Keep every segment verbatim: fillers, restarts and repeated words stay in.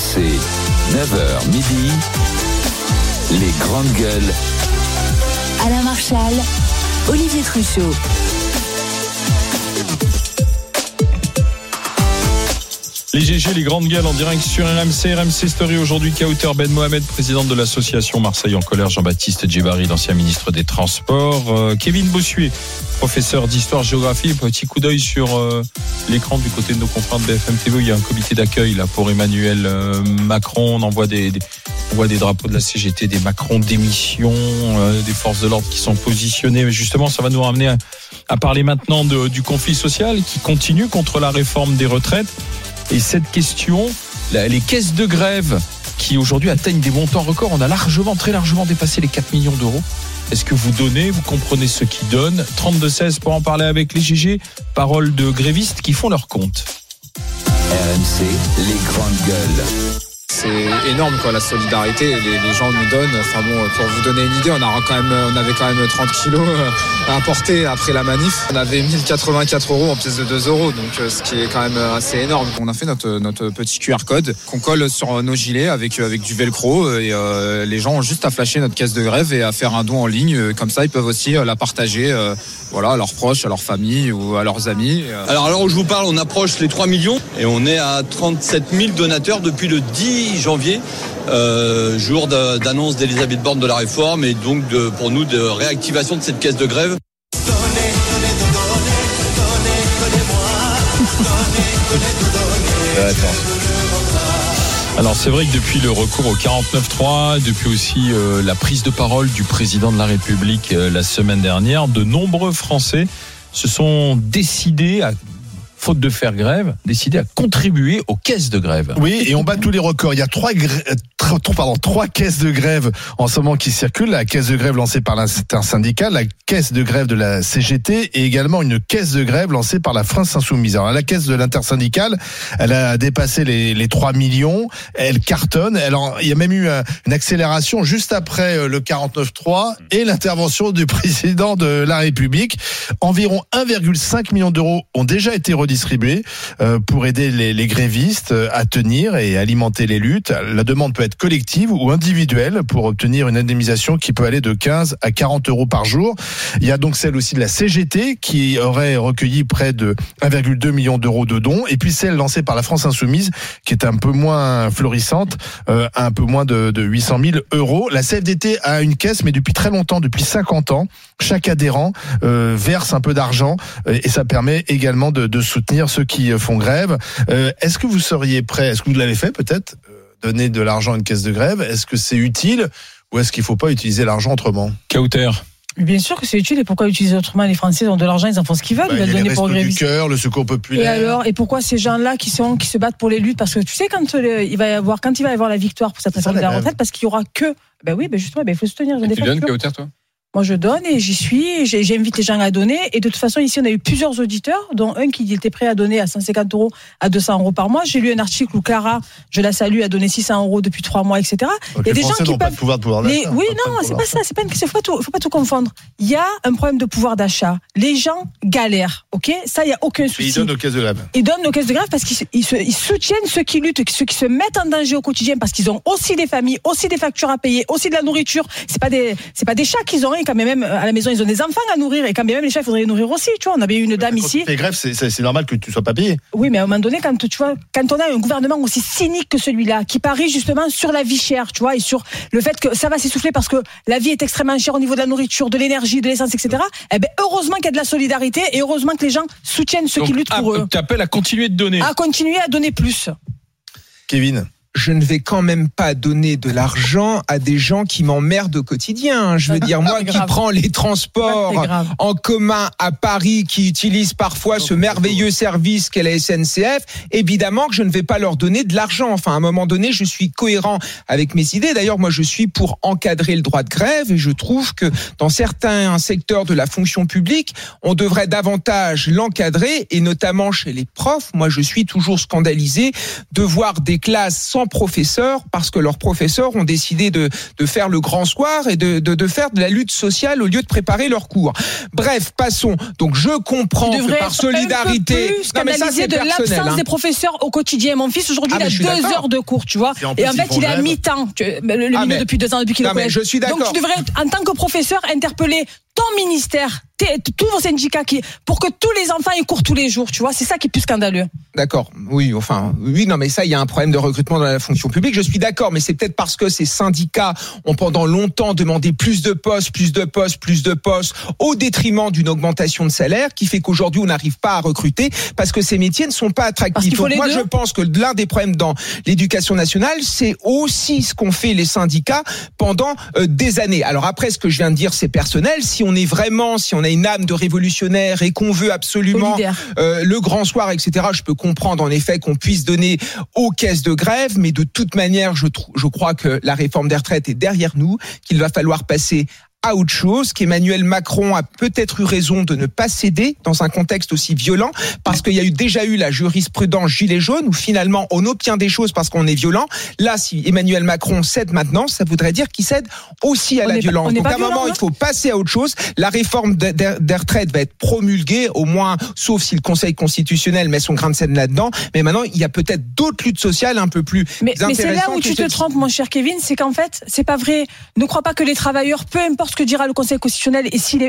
C, neuf heures midi, les grandes gueules. Alain Marchal, Olivier Truchot. Les G G, les grandes gueules en direct sur R M C, R M C Story aujourd'hui. Kauter Ben Mohamed, président de l'association Marseille en colère, Jean-Baptiste Djebari, l'ancien ministre des Transports, euh, Kevin Bossuet, professeur d'histoire-géographie. Petit coup d'œil sur euh, l'écran du côté de nos confrères de B F M T V. Il y a un comité d'accueil là pour Emmanuel euh, Macron. On envoie des, des, on voit des drapeaux de la C G T, des Macron démission, euh, des forces de l'ordre qui sont positionnées. Mais justement, ça va nous ramener à, à parler maintenant de, du conflit social qui continue contre la réforme des retraites. Et cette question, les caisses de grève qui aujourd'hui atteignent des montants records, on a largement, très largement dépassé les quatre millions d'euros. Est-ce que vous donnez, vous comprenez ce qu'ils donnent ? trente-deux seize pour en parler avec les G G, paroles de grévistes qui font leur compte. R M C, les grandes gueules. C'est énorme quoi, la solidarité, les, les gens nous donnent. Enfin bon, pour vous donner une idée, on, a quand même, on avait quand même trente kilos à apporter après la manif. On avait mille quatre-vingt-quatre euros en pièces de deux euros, donc ce qui est quand même assez énorme. On a fait notre, notre petit Q R code qu'on colle sur nos gilets avec, avec du velcro et euh, les gens ont juste à flasher notre caisse de grève et à faire un don en ligne. Comme ça, ils peuvent aussi la partager euh, voilà, à leurs proches, à leur famille ou à leurs amis. Alors à l'heure où je vous parle, on approche les trois millions et on est à trente-sept mille donateurs depuis le dix janvier, euh, jour de, d'annonce d'Elisabeth Borne de la réforme et donc de, pour nous de réactivation de cette caisse de grève. Alors c'est vrai que depuis le recours au quarante-neuf trois, depuis aussi euh, la prise de parole du président de la République euh, la semaine dernière, de nombreux Français se sont décidés à, faute de faire grève, décidé à contribuer aux caisses de grève. Oui, et on bat tous les records. Il y a trois, grè... trois, pardon, trois caisses de grève en ce moment qui circulent. La caisse de grève lancée par l'intersyndical, la caisse de grève de la C G T et également une caisse de grève lancée par la France Insoumise. Alors la caisse de l'intersyndicale, elle a dépassé les, les trois millions. Elle cartonne. Elle en... Il y a même eu une accélération juste après le quarante-neuf trois et l'intervention du président de la République. Environ un virgule cinq million d'euros ont déjà été redistribués distribués pour aider les, les grévistes à tenir et alimenter les luttes. La demande peut être collective ou individuelle pour obtenir une indemnisation qui peut aller de quinze à quarante euros par jour. Il y a donc celle aussi de la C G T qui aurait recueilli près de un virgule deux million d'euros de dons et puis celle lancée par la France Insoumise qui est un peu moins florissante, euh, à un peu moins de, de huit cent mille euros. La C F D T a une caisse mais depuis très longtemps, depuis cinquante ans, chaque adhérent euh, verse un peu d'argent et ça permet également de, de soutenir ceux qui font grève. Euh, est-ce que vous seriez prêt, est-ce que vous l'avez fait peut-être, euh, donner de l'argent à une caisse de grève ? Est-ce que c'est utile ou est-ce qu'il ne faut pas utiliser l'argent autrement ? Kauter. Bien sûr que c'est utile et pourquoi utiliser autrement ? Les Français ont de l'argent, ils en font ce qu'ils veulent. Bah, ils veulent donner pour les grévistes. Restos du Cœur, le Secours populaire. Et alors, et pourquoi ces gens-là qui sont qui se battent pour les luttes ? Parce que tu sais quand le, il va y avoir quand il va y avoir la victoire pour cette réforme de la retraite, parce qu'il y aura que ben oui, ben justement, ben il faut soutenir. Et tu donnes Kauter toi ? Moi, je donne et j'y suis. J'ai, j'invite les gens à donner. Et de toute façon, ici, on a eu plusieurs auditeurs, dont un qui était prêt à donner à cent cinquante euros à deux cents euros par mois. J'ai lu un article où Clara, je la salue, a donné six cents euros depuis trois mois, et cetera. Donc il y a les des Français gens qui n'ont peuvent. pas de pouvoir de pouvoir Les... d'achat. Oui, Pas non, de c'est pas pouvoir. ça. C'est pas une... faut pas tout, faut pas tout confondre. Il y a un problème de pouvoir d'achat. Les gens galèrent, ok ? Ça, il y a aucun souci. Et ils donnent aux caisses de grève. Ils donnent nos caisses de grève parce qu'ils se, ils se, ils soutiennent ceux qui luttent, ceux qui se mettent en danger au quotidien parce qu'ils ont aussi des familles, aussi des factures à payer, aussi de la nourriture. C'est pas des, c'est pas des chats qu'ils ont, et quand même à la maison ils ont des enfants à nourrir et quand même les chats il faudrait les nourrir aussi. Tu vois, on avait eu une dame Quand ici. tu fais grève, c'est, c'est, c'est normal que tu sois pas payé. Oui, mais à un moment donné, quand tu vois, quand on a un gouvernement aussi cynique que celui-là, qui parie justement sur la vie chère, tu vois, et sur le fait que ça va s'essouffler parce que la vie est extrêmement chère au niveau de la nourriture, de l'énergie, de l'essence, et cetera. Eh ben heureusement qu'il y a de la solidarité et heureusement que les gens soutiennent ceux Donc, qui luttent pour à, eux. Tu appelles à continuer de donner. À continuer à donner plus. Kevin. Je ne vais quand même pas donner de l'argent à des gens qui m'emmerdent au quotidien. Je veux dire, moi qui prends les transports en commun à Paris, qui utilise parfois ce merveilleux service qu'est la S N C F, évidemment que je ne vais pas leur donner de l'argent. Enfin, à un moment donné, je suis cohérent avec mes idées. D'ailleurs, moi, je suis pour encadrer le droit de grève et je trouve que dans certains secteurs de la fonction publique, on devrait davantage l'encadrer et notamment chez les profs. Moi, je suis toujours scandalisé de voir des classes sans sans professeurs parce que leurs professeurs ont décidé de, de faire le grand soir et de, de, de faire de la lutte sociale au lieu de préparer leurs cours. Bref, passons. Donc je comprends que par solidarité, non mais ça c'est de l'absence hein. des professeurs au quotidien. Mon fils aujourd'hui ah, il a deux heures de cours, tu vois, en et en fait il est à mi-temps. Le, le ah, milieu depuis deux ans depuis qu'il est au collège. Je suis d'accord. Donc tu devrais en tant que professeur interpeller ton ministère, tous vos syndicats qui, pour que tous les enfants aient cours tous les jours, tu vois, c'est ça qui est plus scandaleux. D'accord, oui, enfin, oui, non, mais ça, il y a un problème de recrutement dans la fonction publique, je suis d'accord, mais c'est peut-être parce que ces syndicats ont pendant longtemps demandé plus de postes, plus de postes, plus de postes, au détriment d'une augmentation de salaire, qui fait qu'aujourd'hui, on n'arrive pas à recruter, parce que ces métiers ne sont pas attractifs. Donc moi, je pense que l'un des problèmes dans l'éducation nationale, c'est aussi ce qu'ont fait les syndicats pendant euh, des années. Alors après, ce que je viens de dire, c'est personnel. Si on est vraiment, si on a une âme de révolutionnaire et qu'on veut absolument euh, le grand soir, et cetera, je peux comprendre en effet qu'on puisse donner aux caisses de grève, mais de toute manière, je, tr- je crois que la réforme des retraites est derrière nous, qu'il va falloir passer à autre chose, qu'Emmanuel Macron a peut-être eu raison de ne pas céder dans un contexte aussi violent, parce qu'il y a eu déjà eu la jurisprudence gilet jaune, où finalement on obtient des choses parce qu'on est violent. Là, si Emmanuel Macron cède maintenant, ça voudrait dire qu'il cède aussi à on la violence. Pas, Donc à un moment, hein. il faut passer à autre chose. La réforme des de, de retraites va être promulguée, au moins, sauf si le Conseil constitutionnel met son grain de sel là-dedans. Mais maintenant, il y a peut-être d'autres luttes sociales un peu plus mais, intéressantes. Mais c'est là où tu te trompes, mon cher Kevin, c'est qu'en fait, c'est pas vrai. Ne crois pas que les travailleurs, peu importe ce que dira le Conseil constitutionnel et s'il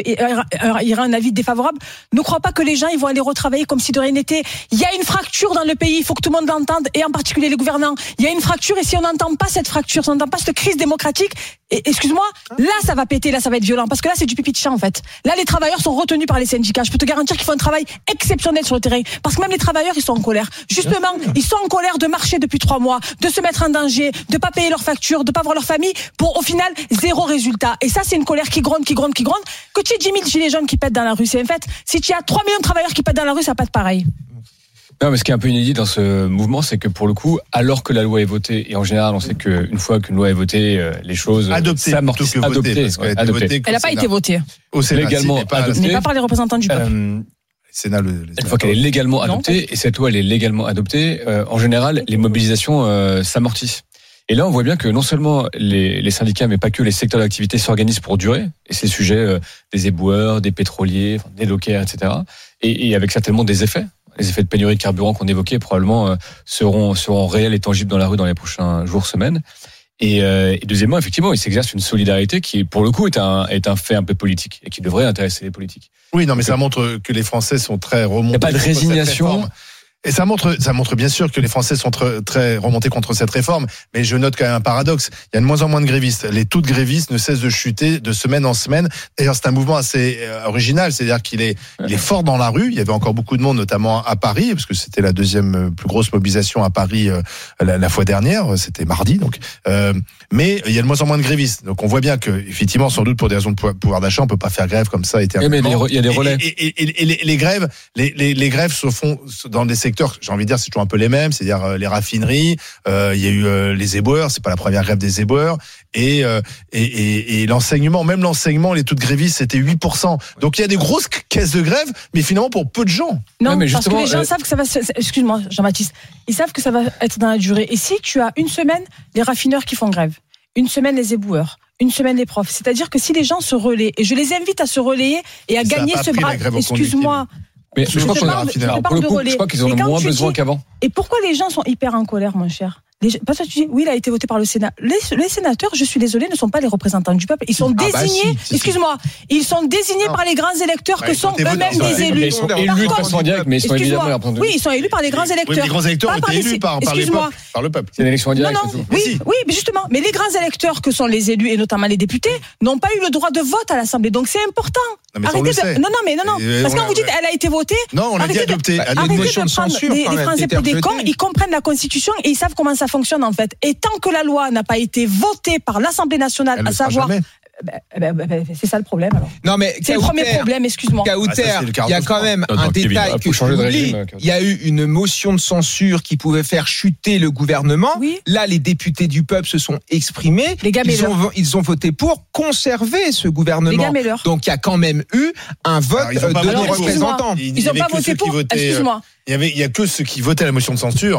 y aura un avis défavorable, ne crois pas que les gens ils vont aller retravailler comme si de rien n'était. Il y a une fracture dans le pays, il faut que tout le monde l'entende, et en particulier les gouvernants. Il y a une fracture, et si on n'entend pas cette fracture, si on n'entend pas cette crise démocratique, et, excuse-moi, là ça va péter, là ça va être violent, parce que là c'est du pipi de chat en fait. Là les travailleurs sont retenus par les syndicats. Je peux te garantir qu'ils font un travail exceptionnel sur le terrain, parce que même les travailleurs ils sont en colère. Justement, ils sont en colère de marcher depuis trois mois, de se mettre en danger, de pas payer leurs factures, de pas voir leur famille, pour au final zéro résultat. Et ça c'est une colère qui gronde, qui gronde, qui gronde. Que tu aies dix mille gilets jaunes qui pètent dans la rue, c'est un fait. Si tu as trois millions de travailleurs qui pètent dans la rue, ça pète pareil. Non, mais ce qui est un peu inédit dans ce mouvement, c'est que pour le coup, alors que la loi est votée, et en général, on sait qu'une fois qu'une loi est votée, les choses adoptée, s'amortissent. Adoptée, adoptée. Elle n'a pas été votée. Au Sénat, légalement pas adoptée. Mais pas par les représentants du peuple. Euh, Sénat, le, une fois qu'elle est légalement adoptée, non. et cette loi elle est légalement adoptée, euh, en général, les mobilisations euh, s'amortissent. Et là, on voit bien que non seulement les, les syndicats, mais pas que les secteurs d'activité s'organisent pour durer, et c'est le sujet euh, des éboueurs, des pétroliers, des dockers, et cetera. Et, et avec certainement des effets. Les effets de pénurie de carburant qu'on évoquait probablement euh, seront, seront réels et tangibles dans la rue dans les prochains jours, semaines. Et, euh, et deuxièmement, effectivement, il s'exerce une solidarité qui, pour le coup, est un, est un fait un peu politique et qui devrait intéresser les politiques. Oui, non, mais ça montre que les Français sont très remontés. Il n'y a pas de résignation. Et ça montre, ça montre bien sûr que les Français sont très, très remontés contre cette réforme, mais je note quand même un paradoxe. Il y a de moins en moins de grévistes. Les taux de grévistes ne cessent de chuter de semaine en semaine. D'ailleurs, c'est un mouvement assez original, c'est-à-dire qu'il est, il est fort dans la rue. Il y avait encore beaucoup de monde, notamment à Paris, parce que c'était la deuxième plus grosse mobilisation à Paris euh, la, la fois dernière. C'était mardi, donc. Euh, mais il y a de moins en moins de grévistes. Donc on voit bien que, effectivement, sans doute pour des raisons de pouvoir d'achat, on peut pas faire grève comme ça éternellement. Mais il y a des relais. Et, et, et, et, et les, les grèves, les, les, les grèves se font dans des secteurs, j'ai envie de dire, c'est toujours un peu les mêmes, c'est-à-dire euh, les raffineries, euh, il y a eu euh, les éboueurs, c'est pas la première grève des éboueurs, et, euh, et, et, et l'enseignement, même l'enseignement, les taux de grévistes, c'était huit pour cent. Donc il y a des grosses caisses de grève, mais finalement pour peu de gens. Non, ouais, mais parce que les gens euh... savent que ça va, excuse-moi Jean-Baptiste, ils savent que ça va être dans la durée. Et si tu as une semaine, les raffineurs qui font grève, une semaine les éboueurs, une semaine les profs, c'est-à-dire que si les gens se relaient, et je les invite à se relayer et à ça gagner ce bras, excuse-moi, mais je, je, crois, parle, je, parle pour le coup, je crois qu'ils en ont moins besoin dis, qu'avant. Et pourquoi les gens sont hyper en colère, mon cher? Les, parce que tu dis, oui, il a été voté par le Sénat. Les, les sénateurs, je suis désolé, ne sont pas les représentants du peuple. Ils sont ah désignés, bah si, excuse-moi, ils sont désignés non. par les grands électeurs bah, que sont eux-mêmes des élus. Ils sont élus de façon indirecte, mais ils sont évidemment représentés. Oui, ils sont élus par les grands électeurs. Oui, les grands électeurs ont été élus par, par, les peuples, par le peuple. C'est une élection indirecte. Non, non, oui, oui, mais justement, mais les grands électeurs que sont les élus et notamment les députés n'ont pas eu le droit de vote à l'Assemblée. Donc c'est important. Non, mais Arrêtez de... non, non, mais non, non. Parce que quand vous dites elle a été votée. Non, on l'a dit adoptée. Arrêtez de prendre les Français pour des cons. Ils comprennent la Constitution et ils savent comment ça fonctionne en fait. Et tant que la loi n'a pas été votée par l'Assemblée nationale, à savoir. Ben, ben, ben, c'est ça le problème alors. Non mais c'est le premier problème, excuse-moi. Kauter, ah, il y a quand même non, un non, détail que je oublie. Il y a eu une motion de censure qui pouvait faire chuter le gouvernement. Oui. Là, les députés du peuple se sont exprimés. Les gars, ils, ont, ils ont voté pour conserver ce gouvernement. Les gars, donc il y a quand même eu un vote alors, de nos représentants. Ils n'ont pas voté pour. Excuse-moi. Il y avait, il y a que ceux qui votaient la motion de censure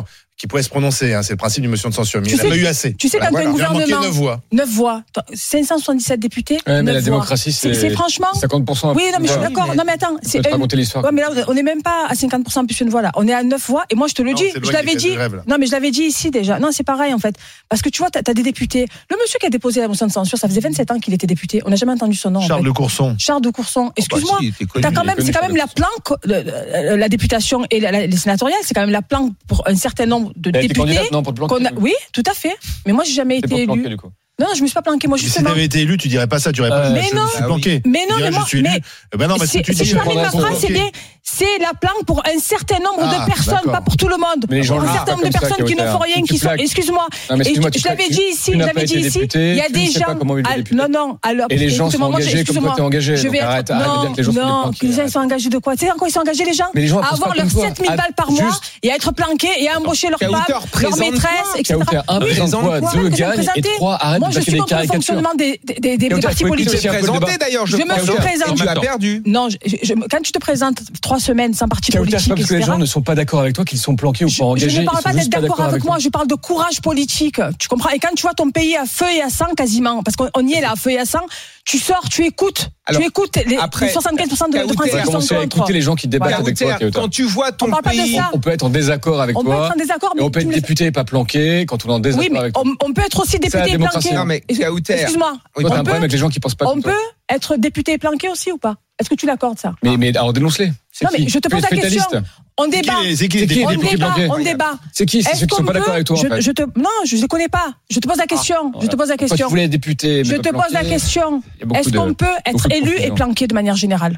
qui pourrait se prononcer. Hein, c'est le principe d'une motion de censure. Mais tu il n'a pas sais, eu assez. Tu sais, voilà, quand voilà. un gouvernement. Il a manqué neuf voix. neuf voix. cinq cent soixante-dix-sept députés. Ouais, mais la voix. démocratie, c'est. C'est, c'est franchement. cinquante pour cent. Oui, non, mais je suis Ouais. d'accord. Mais- Non, mais attends. C'est pas raconter l'histoire. Ouais, mais là, on n'est même pas à cinquante pour cent plus une voix, là. On est à neuf voix. Et moi, je te le Non, dis. c'est le Je droit l'avais qui fait dit. des grèves, là. Non, mais je l'avais dit ici déjà. Non, c'est pareil, en fait. Parce que tu vois, t'as, t'as des députés. Le monsieur qui a déposé la motion de censure, ça faisait vingt-sept ans qu'il était député. On n'a jamais entendu son nom. en Charles fait. de Courson. Charles de Courson. Excuse-moi. Bah, si, il était connu, T'as quand il est même, connu, c'est quand Charles même de la planque, le- le- la députation et la- la- les sénatoriales, c'est quand même la planque pour un certain nombre de Elle a été députés. candidate, non, pour te planquer. qu'on a- Oui, tout à fait. Mais moi, j'ai jamais C'est pour été te planquer, élu. du coup. Non, non, je me suis pas planqué. Moi, Si justement. tu avais été élu, tu dirais pas ça. Tu aurais pas. Euh, Mais je non. me suis Ah oui. planqué. Mais non, Tu dirais, mais moi- je suis élu. mais- Eh ben non, parce que C'est- tu si dis. je termine ma je phrase, c'est planqué. des- c'est la planque pour un certain nombre Ah, de personnes, d'accord. pas pour tout le monde. Mais les gens pour le un disent certain pas nombre de comme ça, personnes qui ne Kauter. font rien, Tu qui sont. plaques. Excuse-moi. Non, mais Et excuse-moi, je tu je l'avais plaques. dit ici, Tu je n'as l'avais pas dit été ici. député, Il y a tu des ne sais pas gens. comment il est Ah, député. Non, non. Alors, Et les gens sont excuse-moi, moi, engagés comme excuse-moi. toi t'es engagé. Je Donc vais arrête, être- arrête de non, dire que les gens sont des non, planqués, les gens arrête. sont engagés de quoi? Tu sais en quoi ils sont engagés, les gens? Mais les gens À pensent pas avoir comme leurs toi. sept mille Ah, balles par mois juste- et à être planqués et à embaucher leur Kauter, femme, leur présente-toi. maîtresse, et cetera. Kauter, un, Oui, présente-toi, moi, deux, que je gagne, et présentais. trois, arrête Moi, de je passer suis des contre le caricatures. fonctionnement des, des, des, des Kauter, partis faut écouter Tu politiques. t'es un peu le présenté débat. d'ailleurs, je, Je me crois. suis Et présentée. tu as perdu. Non, je- je- quand tu te présentes trois semaines sans parti Kauter, c'est politique, pas parce que les et cetera, gens ne sont pas d'accord avec toi qu'ils sont planqués ou je, pas engagés. je ne parle ils pas sont d'être juste pas d'accord avec moi, toi. je parle de courage politique. Tu comprends? Et quand tu vois ton pays à feu et à sang quasiment, parce qu'on on y est là, à feu et à sang, tu sors, tu écoutes. Alors, tu écoutes les, après, les soixante-quinze pour cent de, de Kauter, Français On va qui sont commencer à contre. écouter les gens qui débattent avec toi, Kauter, Kauter. quand tu vois ton On parle pas de pays. ça. On peut être en désaccord avec On peut toi. être en désaccord, Et mais on peut tu être me laisses- député et pas planqué quand on est en désaccord Oui, mais avec toi. on, on peut être aussi C'est la député et démocratie. planqué. Non, mais Kauter. Excuse-moi. Oui, Toi, t'as on un problème peut- avec les gens qui pensent pas On comme toi. peut être député et planqué aussi ou pas? Est-ce que tu l'accordes ça? Mais, mais alors dénonce-les. C'est Non, mais qui je te Fais- pose la fais ta question. liste. On débat. C'est qui C'est qui les On les députés députés débat, planqués on débat. C'est qui C'est Est-ce ceux qui sont qu'on pas peut- d'accord avec toi, en je, fait. je te, non, je ne les connais pas. Je te pose la question. je te pose la Toi, question. tu voulais être député. mais Je pas te pose la planqué. question. Il y a beaucoup Est-ce de- qu'on peut être beaucoup de élu et confusion. planqué de manière générale?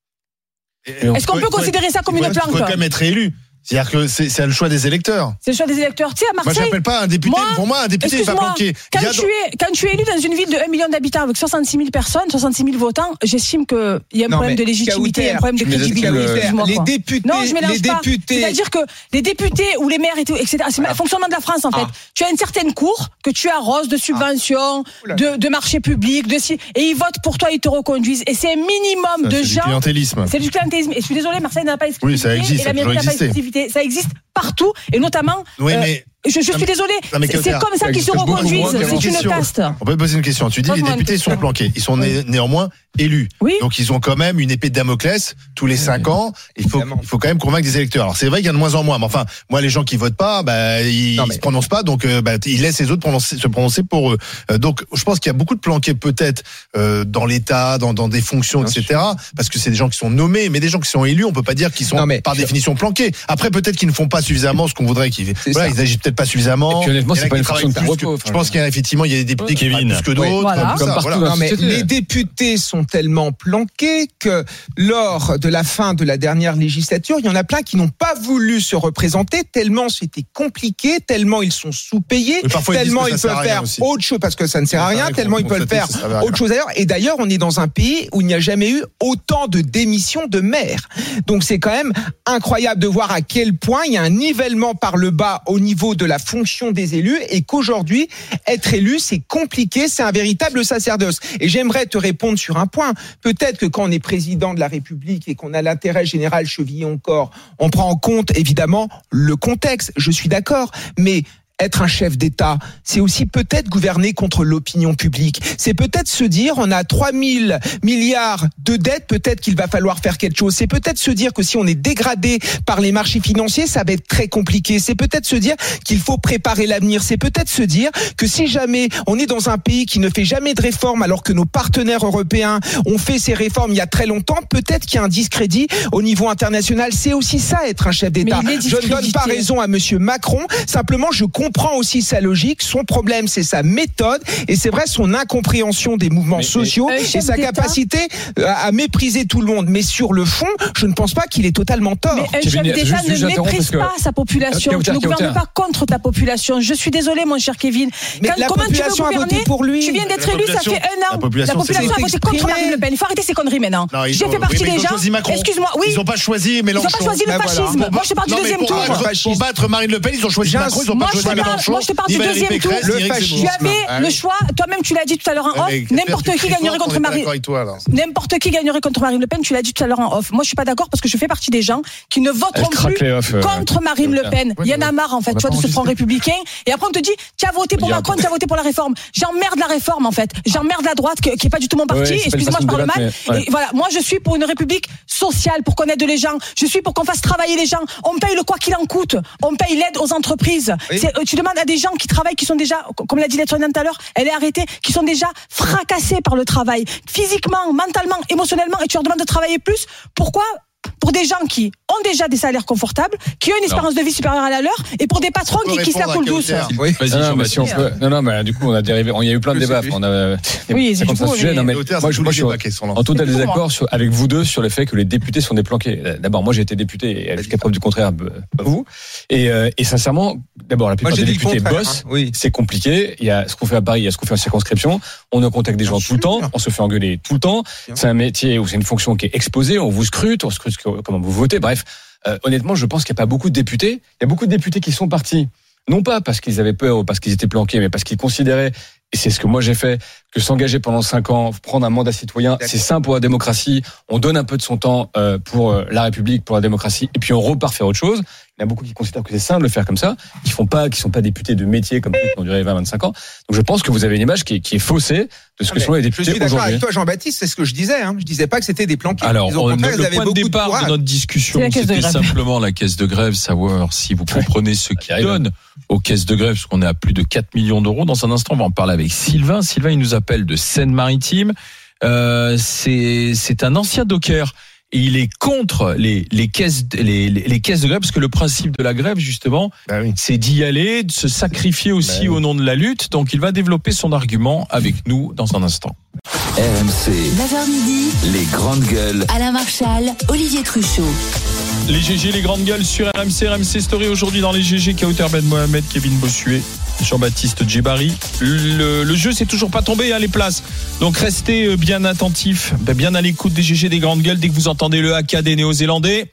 Est-ce qu'on peut considérer ça comme une Il faut planque? quand même être élu. C'est-à-dire que c'est c'est le choix des électeurs. C'est le choix des électeurs. Tu sais, à Moi, Marseille. j'appelle pas un député. Moi, Pour moi, un député, il va excuse-moi, planquer. Quand Il y a tu, dans- es, quand tu es élu dans une ville de un million d'habitants avec soixante-six mille personnes, soixante-six mille votants, j'estime qu'il y a un Non, problème mais de légitimité, Kauter, un problème de tu mets crédibilité. le- Excuse-moi, Les quoi. députés, Non, je mélange les pas. députés. C'est-à-dire que les députés ou les maires, et tout, et cetera, c'est le fonctionnement de la France, en fait. Ah. Tu as une certaine cour que tu arroses de subventions, Oula. de, de marchés publics, de si, et ils votent pour toi, ils te reconduisent. Et c'est un minimum Ça, de c'est du gens. clientélisme. C'est du clientélisme. Et je suis désolée, Marseille n'a pas exclusivité. Oui, ça existe, Et la ça a mairie toujours n'a pas existé. exclusivité. Ça existe partout, et notamment. Oui, euh, mais je, je suis désolée. Non, mais C'est c'est Kauter, comme ça ça qu'ils se existe beaucoup reconduisent. moins qu'avant. C'est une Question. caste. on peut poser une question. Tu dis les Pose-moi une députés sont question. planqués. Ils sont né- néanmoins élus. Oui. Donc ils ont quand même une épée de Damoclès tous les cinq ans. Il faut, Évidemment. il faut quand même convaincre des électeurs. Alors c'est vrai qu'il y a de moins en moins. Mais enfin, moi les gens qui votent pas, bah ils, Non, ils mais- se prononcent pas. Donc euh, bah, ils laissent les autres prononcer- se prononcer pour eux. Euh, donc je pense qu'il y a beaucoup de planqués peut-être euh, dans l'État, dans, dans des fonctions, Bien et cetera. Parce que c'est des gens qui sont nommés, mais des gens qui sont élus, on peut pas dire qu'ils sont Non, mais- par définition planqués. Après peut-être qu'ils ne font pas suffisamment ce qu'on voudrait qu'ils. C'est Voilà, ça. ils agissent peut-être pas suffisamment. Et puis, honnêtement, Il y en a c'est pas qui une fonction de travaillent plus repos, que- enfin, Je pense qu'il y a effectivement il y a des députés qui Kevin. travaillent plus que Oui. d'autres. Voilà. tout Comme ça, partout voilà. dans Non, mais société. les députés sont tellement planqués que lors de la fin de la dernière législature, il y en a plein qui n'ont pas voulu se représenter tellement c'était compliqué, tellement ils sont sous-payés, Oui, parfois, ils disent tellement que ça ils sert à peuvent rien faire aussi. autre chose parce que ça ne sert à Ça rien, arrive, tellement on ils peuvent constate faire que ça sert à rien. autre chose ailleurs. Et d'ailleurs, on est dans un pays où il n'y a jamais eu autant de démissions de maires. Donc c'est quand même incroyable de voir à quel point il y a un nivellement par le bas au niveau de la fonction des élus et qu'aujourd'hui, être élu, c'est compliqué, c'est un véritable sacerdoce. Et j'aimerais te répondre sur un point. Peut-être que quand on est président de la République et qu'on a l'intérêt général chevillé au corps, on prend en compte évidemment le contexte, je suis d'accord, mais être un chef d'État, c'est aussi peut-être gouverner contre l'opinion publique. C'est peut-être se dire, on a trois mille milliards de dettes, peut-être qu'il va falloir faire quelque chose. C'est peut-être se dire que si on est dégradé par les marchés financiers, ça va être très compliqué. C'est peut-être se dire qu'il faut préparer l'avenir. C'est peut-être se dire que si jamais on est dans un pays qui ne fait jamais de réformes alors que nos partenaires européens ont fait ces réformes il y a très longtemps, peut-être qu'il y a un discrédit au niveau international. C'est aussi ça, être un chef d'État. Mais il est Je ne donne pas discrédité. raison à monsieur Macron. Simplement, je comprends aussi sa logique. Son problème, c'est sa méthode. Et c'est vrai, son incompréhension des mouvements Mais- sociaux mais- Un et chef sa d'État- capacité à, à mépriser tout le monde. Mais sur le fond, je ne pense pas qu'il est totalement tort. Mais un Kevin, chef d'État juste- juste ne j'interromps méprise parce que- pas sa population. Kauter, Tu ne Kauter. gouvernes pas contre ta population. Je suis désolé, mon cher Kevin. Mais Quand- la comment tu veux population a voté gouverner pour lui. Tu viens d'être La élu, ça population- fait un an. la population a s'est voté contre exprimée. Marine Le Pen. Il faut arrêter ces conneries maintenant. Non, ils J'ai ont- fait partie oui, mais des ils ont gens. choisi Macron. Excuse-moi, oui. Ils n'ont pas choisi Ils Mélenchon. n'ont pas choisi le Ben voilà. fascisme. Bon, Moi, je parle du Non, mais deuxième pour tour. battre- Pour battre Marine Le Pen, ils ont choisi J'ai un- Macron, ils n'ont Moi, pas je choisi parle, moi, je te parle du deuxième tour. Le fascisme. Tu avais le choix, toi-même, tu l'as dit tout à l'heure en off, n'importe qui gagnerait contre Marine. N'importe qui gagnerait contre Marine Le Pen, tu l'as dit tout à l'heure en off. Moi, je suis pas d'accord parce que je fais partie des gens qui ne voteront plus off, euh, contre Marine Le Pen. Il y en a marre, en fait, tu vois, de ce front républicain. Et après, on te dit, tu as voté pour Macron, tu as voté pour la réforme. J'emmerde la réforme, en fait. J'emmerde la droite, qui est pas du tout mon parti. Excusez-moi, je parle mal. Et voilà, moi, je suis pour une république sociale, pour qu'on aide les gens. Je suis pour qu'on fasse travailler les gens. On paye le quoi qu'il en coûte. On paye l'aide aux entreprises. Oui. Tu demandes à des gens qui travaillent, qui sont déjà, comme l'a dit l'aide-soignante tout à l'heure, elle est arrêtée, qui sont déjà fracassés par le travail, physiquement, mentalement, émotionnellement, et tu leur demandes de travailler plus. Pourquoi ? Pour des gens qui ont déjà des salaires confortables, qui ont une espérance Alors, de vie supérieure à la leur, et pour des patrons qui, qui se la coulent douce. Oui, vas-y, non, non, si on peut... non, non, mais du coup, on a dérivé. Il y a eu plein de débats. On a. Oui, c'est un sujet. Non, mais moi, je, moi, je suis en total désaccord sur, avec vous deux sur le fait que les députés sont déplanqués. D'abord, moi, j'ai été député, et jusqu'à preuve du contraire, pas vous. Et, euh, et sincèrement, d'abord, la plupart des députés bossent. Oui. C'est compliqué. Il y a ce qu'on fait à Paris, il y a ce qu'on fait en circonscription. On est en contact des gens tout le temps. On se fait engueuler tout le temps. C'est un métier où c'est une fonction qui est exposée. On vous scrute, on scrute comment vous votez. Bref, euh, honnêtement, je pense qu'il n'y a pas beaucoup de députés. Il y a beaucoup de députés qui sont partis, non pas parce qu'ils avaient peur ou parce qu'ils étaient planqués, mais parce qu'ils considéraient, et c'est ce que moi j'ai fait, que s'engager pendant cinq ans, prendre un mandat citoyen, c'est sain pour la démocratie. On donne un peu de son temps euh, pour la République, pour la démocratie, et puis on repart faire autre chose. Il y en a beaucoup qui considèrent que c'est sain de le faire comme ça, qui font pas, qui sont pas députés de métier comme ceux qui ont duré vingt à vingt-cinq ans. Donc je pense que vous avez une image qui est, qui est faussée de ce que sont les députés aujourd'hui. Je suis d'accord avec toi, Jean-Baptiste, c'est ce que je disais. Hein. Je disais pas que c'était des planqués. Alors, on, le point de départ de, de notre discussion, c'était simplement la caisse de grève, savoir si vous comprenez ce qui donne aux caisses de grève, parce qu'on est à plus de quatre millions d'euros. Dans un instant, on va en parler avec Sylvain. Sylvain, il nous appelle de Seine-Maritime. Euh, c'est, c'est un ancien docker. Et il est contre les, les caisses, les, les, les caisses de grève, parce que le principe de la grève, justement, bah oui. c'est d'y aller, de se sacrifier aussi bah oui. au nom de la lutte. Donc, il va développer son argument avec nous dans un instant. R M C. neuf heures midi. Les grandes gueules. Alain Marchal, Olivier Truchot. Les G G, les grandes gueules sur R M C. R M C Story aujourd'hui dans les G G. Kauter Ben Mohamed, Kevin Bossuet, Jean-Baptiste Djebari. Le, le jeu, c'est toujours pas tombé, hein, les places. Donc restez bien attentifs, bien à l'écoute des G G des grandes gueules. Dès que vous entendez le haka des Néo-Zélandais,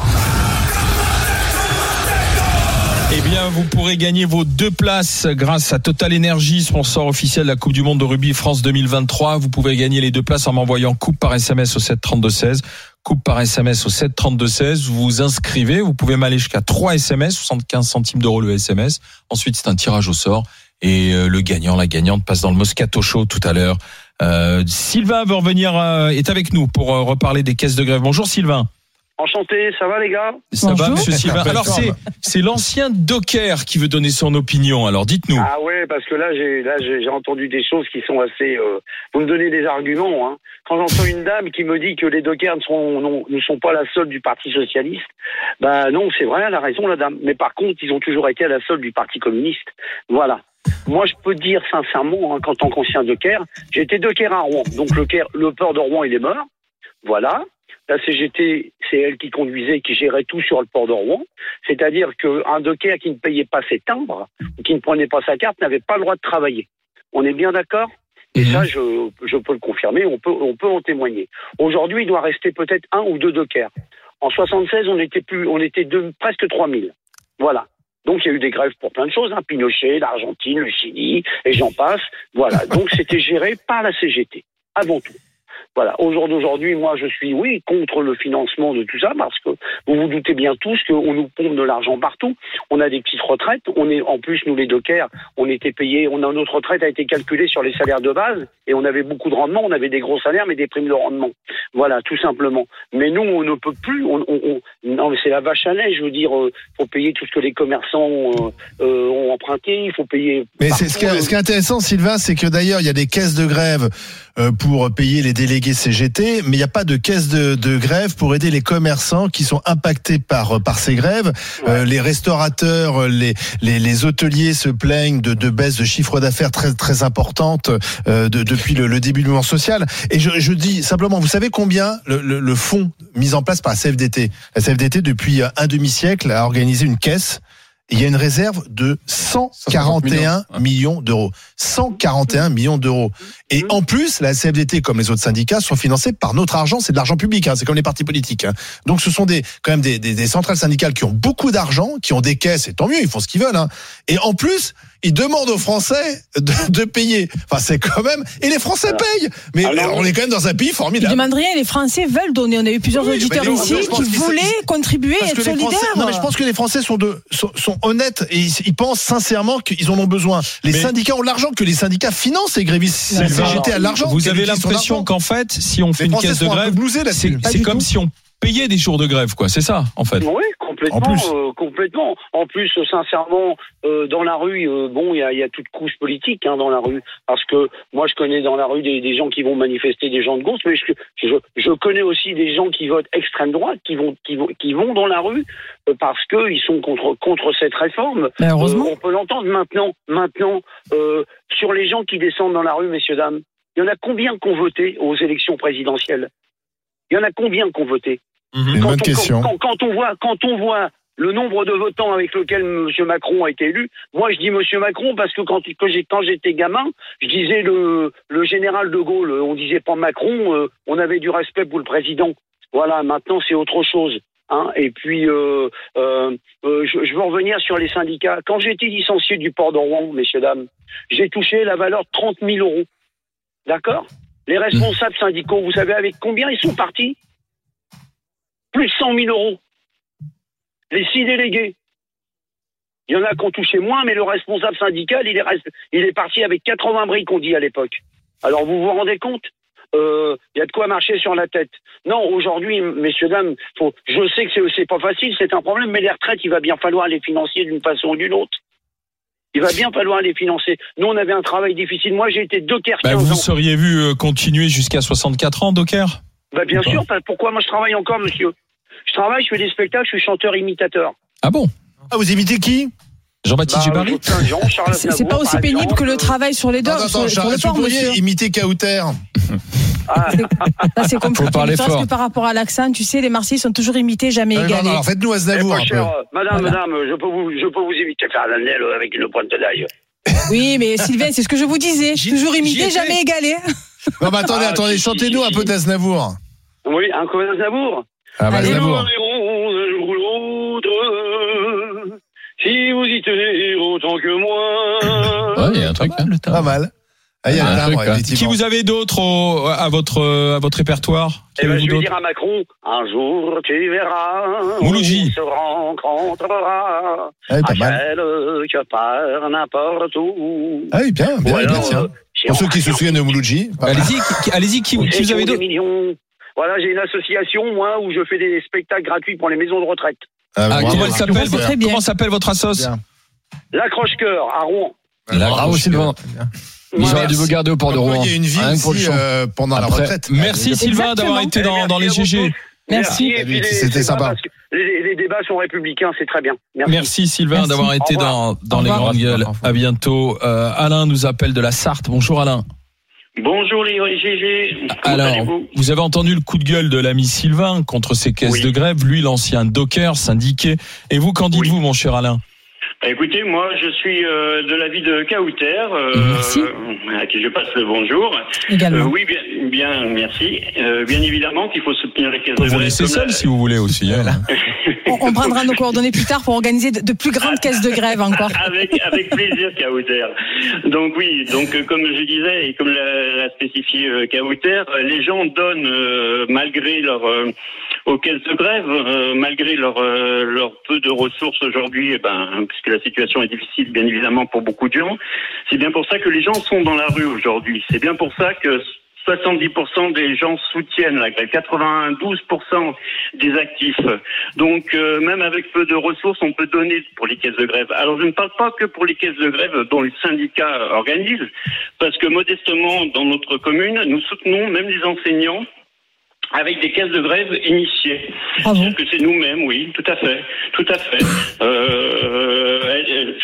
eh bien, vous pourrez gagner vos deux places grâce à Total Energy, sponsor officiel de la Coupe du Monde de rugby France deux mille vingt-trois. Vous pouvez gagner les deux places en m'envoyant coupe par S M S au sept trente-deux seize. Coupe par S M S au sept trente-deux seize. Vous vous inscrivez. Vous pouvez m'aller jusqu'à trois S M S, soixante-quinze centimes d'euros le S M S. Ensuite, c'est un tirage au sort. Et le gagnant, la gagnante passe dans le Moscato Show tout à l'heure. Euh, Sylvain veut revenir, euh, est avec nous pour euh, reparler des caisses de grève. Bonjour Sylvain. Enchanté, ça va les gars ? Ça Bonjour. va monsieur Sylvain. Alors c'est c'est l'ancien docker qui veut donner son opinion. Alors dites-nous. Ah ouais, parce que là j'ai là j'ai, j'ai entendu des choses qui sont assez euh, vous me donnez des arguments hein. Quand j'entends une dame qui me dit que les dockers ne sont non, ne sont pas la solde du Parti socialiste, bah non, c'est vrai, elle a raison la dame. Mais par contre, ils ont toujours été à la solde du Parti communiste. Voilà. Moi, je peux dire sincèrement, hein, qu'en tant qu'ancien docker, j'ai été docker à Rouen. Donc le, le port de Rouen, il est mort. Voilà. La C G T, c'est elle qui conduisait, qui gérait tout sur le port de Rouen. C'est-à-dire qu'un docker qui ne payait pas ses timbres, ou qui ne prenait pas sa carte, n'avait pas le droit de travailler. On est bien d'accord ? Et mmh. ça, je, je peux le confirmer, on peut, on peut en témoigner. Aujourd'hui, il doit rester peut-être un ou deux dockers. En soixante-seize, on était plus, on était deux, presque trois mille. Voilà. Donc, il y a eu des grèves pour plein de choses, hein. Pinochet, l'Argentine, le Chili, et j'en passe. Voilà. Donc, c'était géré par la C G T, avant tout. Voilà. Au jour d'aujourd'hui, moi, je suis, oui, contre le financement de tout ça, parce que vous vous doutez bien tous qu'on nous pompe de l'argent partout. On a des petites retraites. On est, en plus, nous, les dockers, on était payés, on a, notre retraite a été calculée sur les salaires de base, et on avait beaucoup de rendement. On avait des gros salaires, mais des primes de rendement. Voilà, tout simplement. Mais nous, on ne peut plus, on, on, on non, mais c'est la vache à lait, je veux dire, euh, faut payer tout ce que les commerçants euh, euh, ont emprunté, il faut payer. Mais c'est ce qui, est, ce qui est intéressant, Sylvain, c'est que d'ailleurs, il y a des caisses de grève euh, pour payer les délégués C G T, mais il n'y a pas de caisse de, de grève pour aider les commerçants qui sont impactés par par ces grèves. Ouais. Euh, les restaurateurs, les, les les hôteliers se plaignent de, de baisse de chiffre d'affaires très très importante euh, de, depuis le, le début du mouvement social. Et je, je dis simplement, vous savez combien le, le, le fonds mis en place par la C F D T, la C F D T depuis un demi-siècle a organisé une caisse. il y a une réserve de cent quarante et un millions d'euros. cent quarante et un millions d'euros. Et en plus, la C F D T, comme les autres syndicats, sont financés par notre argent. C'est de l'argent public, hein, c'est comme les partis politiques. Hein. Donc ce sont des, quand même des, des, des centrales syndicales qui ont beaucoup d'argent, qui ont des caisses, et tant mieux, ils font ce qu'ils veulent. Hein. Et en plus, ils demandent aux Français de, de payer. Enfin, c'est quand même... Et les Français payent. Mais alors, on est quand même dans un pays formidable. Ils demandent rien, les Français veulent donner. On a eu plusieurs oui, auditeurs les, ici qui voulaient sont, contribuer et être solidaires. Français, non, mais je pense que les Français sont, de, sont, sont honnêtes et ils, ils pensent sincèrement qu'ils en ont besoin. Les mais syndicats ont l'argent, que les syndicats financent les grévistes. La C G T a l'argent. Vous avez l'impression qu'en fait, si on fait une caisse de grève, c'est, c'est comme si on payait des jours de grève, quoi. C'est ça, en fait. Oui, complètement. En plus, euh, complètement. En plus, sincèrement, euh, dans la rue, euh, bon, il y a, y a toute couche politique hein, dans la rue. Parce que moi, je connais dans la rue des, des gens qui vont manifester, des gens de gauche, mais je, je, je connais aussi des gens qui votent extrême droite, qui vont, qui vont, qui vont dans la rue euh, parce que ils sont contre, contre cette réforme. Mais heureusement. Euh, on peut l'entendre maintenant. Maintenant, euh, sur les gens qui descendent dans la rue, messieurs dames, il y en a combien qui ont voté aux élections présidentielles ? Il y en a combien qui ont voté ? Mmh, quand, bonne on, question. Quand, quand, on voit, quand on voit le nombre de votants avec lequel M. Macron a été élu, moi je dis M. Macron parce que quand, quand, j'ai, quand j'étais gamin, je disais le, le général de Gaulle, on disait pas Macron, euh, on avait du respect pour le président. Voilà, maintenant c'est autre chose. Hein. Et puis, euh, euh, euh, je, je veux revenir sur les syndicats. Quand j'ai été licencié du port de Rouen, messieurs, dames, j'ai touché la valeur de trente mille euros. D'accord ? Les responsables syndicaux, vous savez avec combien ils sont partis ? Plus de cent mille euros. Les six délégués. Il y en a qui ont touché moins, mais le responsable syndical, il est, rest... il est parti avec quatre-vingts briques, on dit à l'époque. Alors vous vous rendez compte ? Il euh, y a de quoi marcher sur la tête. Non, aujourd'hui, messieurs, dames, faut... je sais que c'est, c'est pas facile, c'est un problème, mais les retraites, il va bien falloir les financer d'une façon ou d'une autre. Il va bien falloir les financer. Nous, on avait un travail difficile. Moi, j'ai été docker bah, quinze vous ans. seriez vu continuer jusqu'à soixante-quatre ans, docker ? Bah, bien sûr. Pourquoi moi, je travaille encore, monsieur ? Je travaille, je fais des spectacles, je suis chanteur-imitateur. Ah bon ? Ah, vous imitez qui ? Jean-Baptiste Djebari ? bah, c'est, c'est pas aussi pénible exemple, que le travail sur les docks, sur, sur le port, monsieur. Imiter Kauter. Ah. Ça, c'est compliqué. Faut parler parce fort. que par rapport à l'accent, tu sais, les Marseillais sont toujours imités, jamais ah, égalés. Non, non, faites-nous Aznavour un peu. Cher, madame, voilà. madame, je peux vous, je peux vous imiter Fernandel avec une pointe d'ail. Oui, mais Sylvain, c'est ce que je vous disais. J'ai, toujours imité, jamais égalé. Non, mais attendez, ah, attendez, si, chantez-nous si, si, un peu d'Aznavour. Oui, un peu d'Aznavour. Ah, bah, Aznavour. Si vous y tenez autant que moi. Ouais, il y a un truc, hein. Pas mal. Ah, il y a un timbre, effectivement. Qui vous avez d'autres au, à votre à votre répertoire? Eh ben, je vais d'autres dire à Macron, un jour tu verras. Moulouji. On se rencontrera. Ah, oui, pas mal. Que par n'importe où. Ah oui, bien, bien, bien, tiens. Pour ceux qui se souviennent de Moulouji. Allez-y, qui, allez-y, qui, qui vous avez d'autres? Voilà, j'ai une association, moi, où je fais des spectacles gratuits pour les maisons de retraite. Ah, ah, comment elle s'appelle, votre, comment s'appelle votre assoce? L'accroche-cœur, à Rouen. Bravo, Sylvain. Ils auraient dû vous garder au port de Rouen. Il y a une vie aussi, euh, pendant Après, la retraite. Merci Sylvain d'avoir été dans, dans les G G. Merci. Merci. Les, C'était sympa. Les, les débats sont républicains, c'est très bien. Merci, Merci Sylvain Merci. d'avoir été dans, dans les grandes gueules. À bientôt. Euh, Alain nous appelle de la Sarthe. Bonjour Alain. Bonjour les G G. Alors, vous avez entendu le coup de gueule de l'ami Sylvain contre ces caisses oui. de grève, lui l'ancien docker syndiqué. Et vous, qu'en dites-vous, oui. mon cher Alain? Écoutez, moi, je suis euh, de l'avis de Kauter, euh, merci. à qui je passe le bonjour. Également. Euh, oui, bien, bien, merci. Euh, bien évidemment qu'il faut soutenir les caisses de grève. Vous laissez seul la... si vous voulez aussi. Hein. on, on prendra nos coordonnées plus tard pour organiser de, de plus grandes caisses de grève encore. Avec, avec plaisir, Kauter. Donc oui, donc euh, comme je disais et comme l'a, l'a spécifié euh, Kauter, les gens donnent euh, malgré leur euh, aux caisses de grève, euh, malgré leur euh, leur peu de ressources aujourd'hui, eh ben puisque la situation est difficile, bien évidemment, pour beaucoup de gens. C'est bien pour ça que les gens sont dans la rue aujourd'hui. C'est bien pour ça que soixante-dix pour cent des gens soutiennent la grève, quatre-vingt-douze pour cent des actifs. Donc, euh, même avec peu de ressources, on peut donner pour les caisses de grève. Alors, je ne parle pas que pour les caisses de grève dont les syndicats organisent, parce que modestement, dans notre commune, nous soutenons même les enseignants avec des caisses de grève initiées. Ah bon? Parce que c'est nous-mêmes, oui, tout à fait, tout à fait. Euh, je pense qu'elles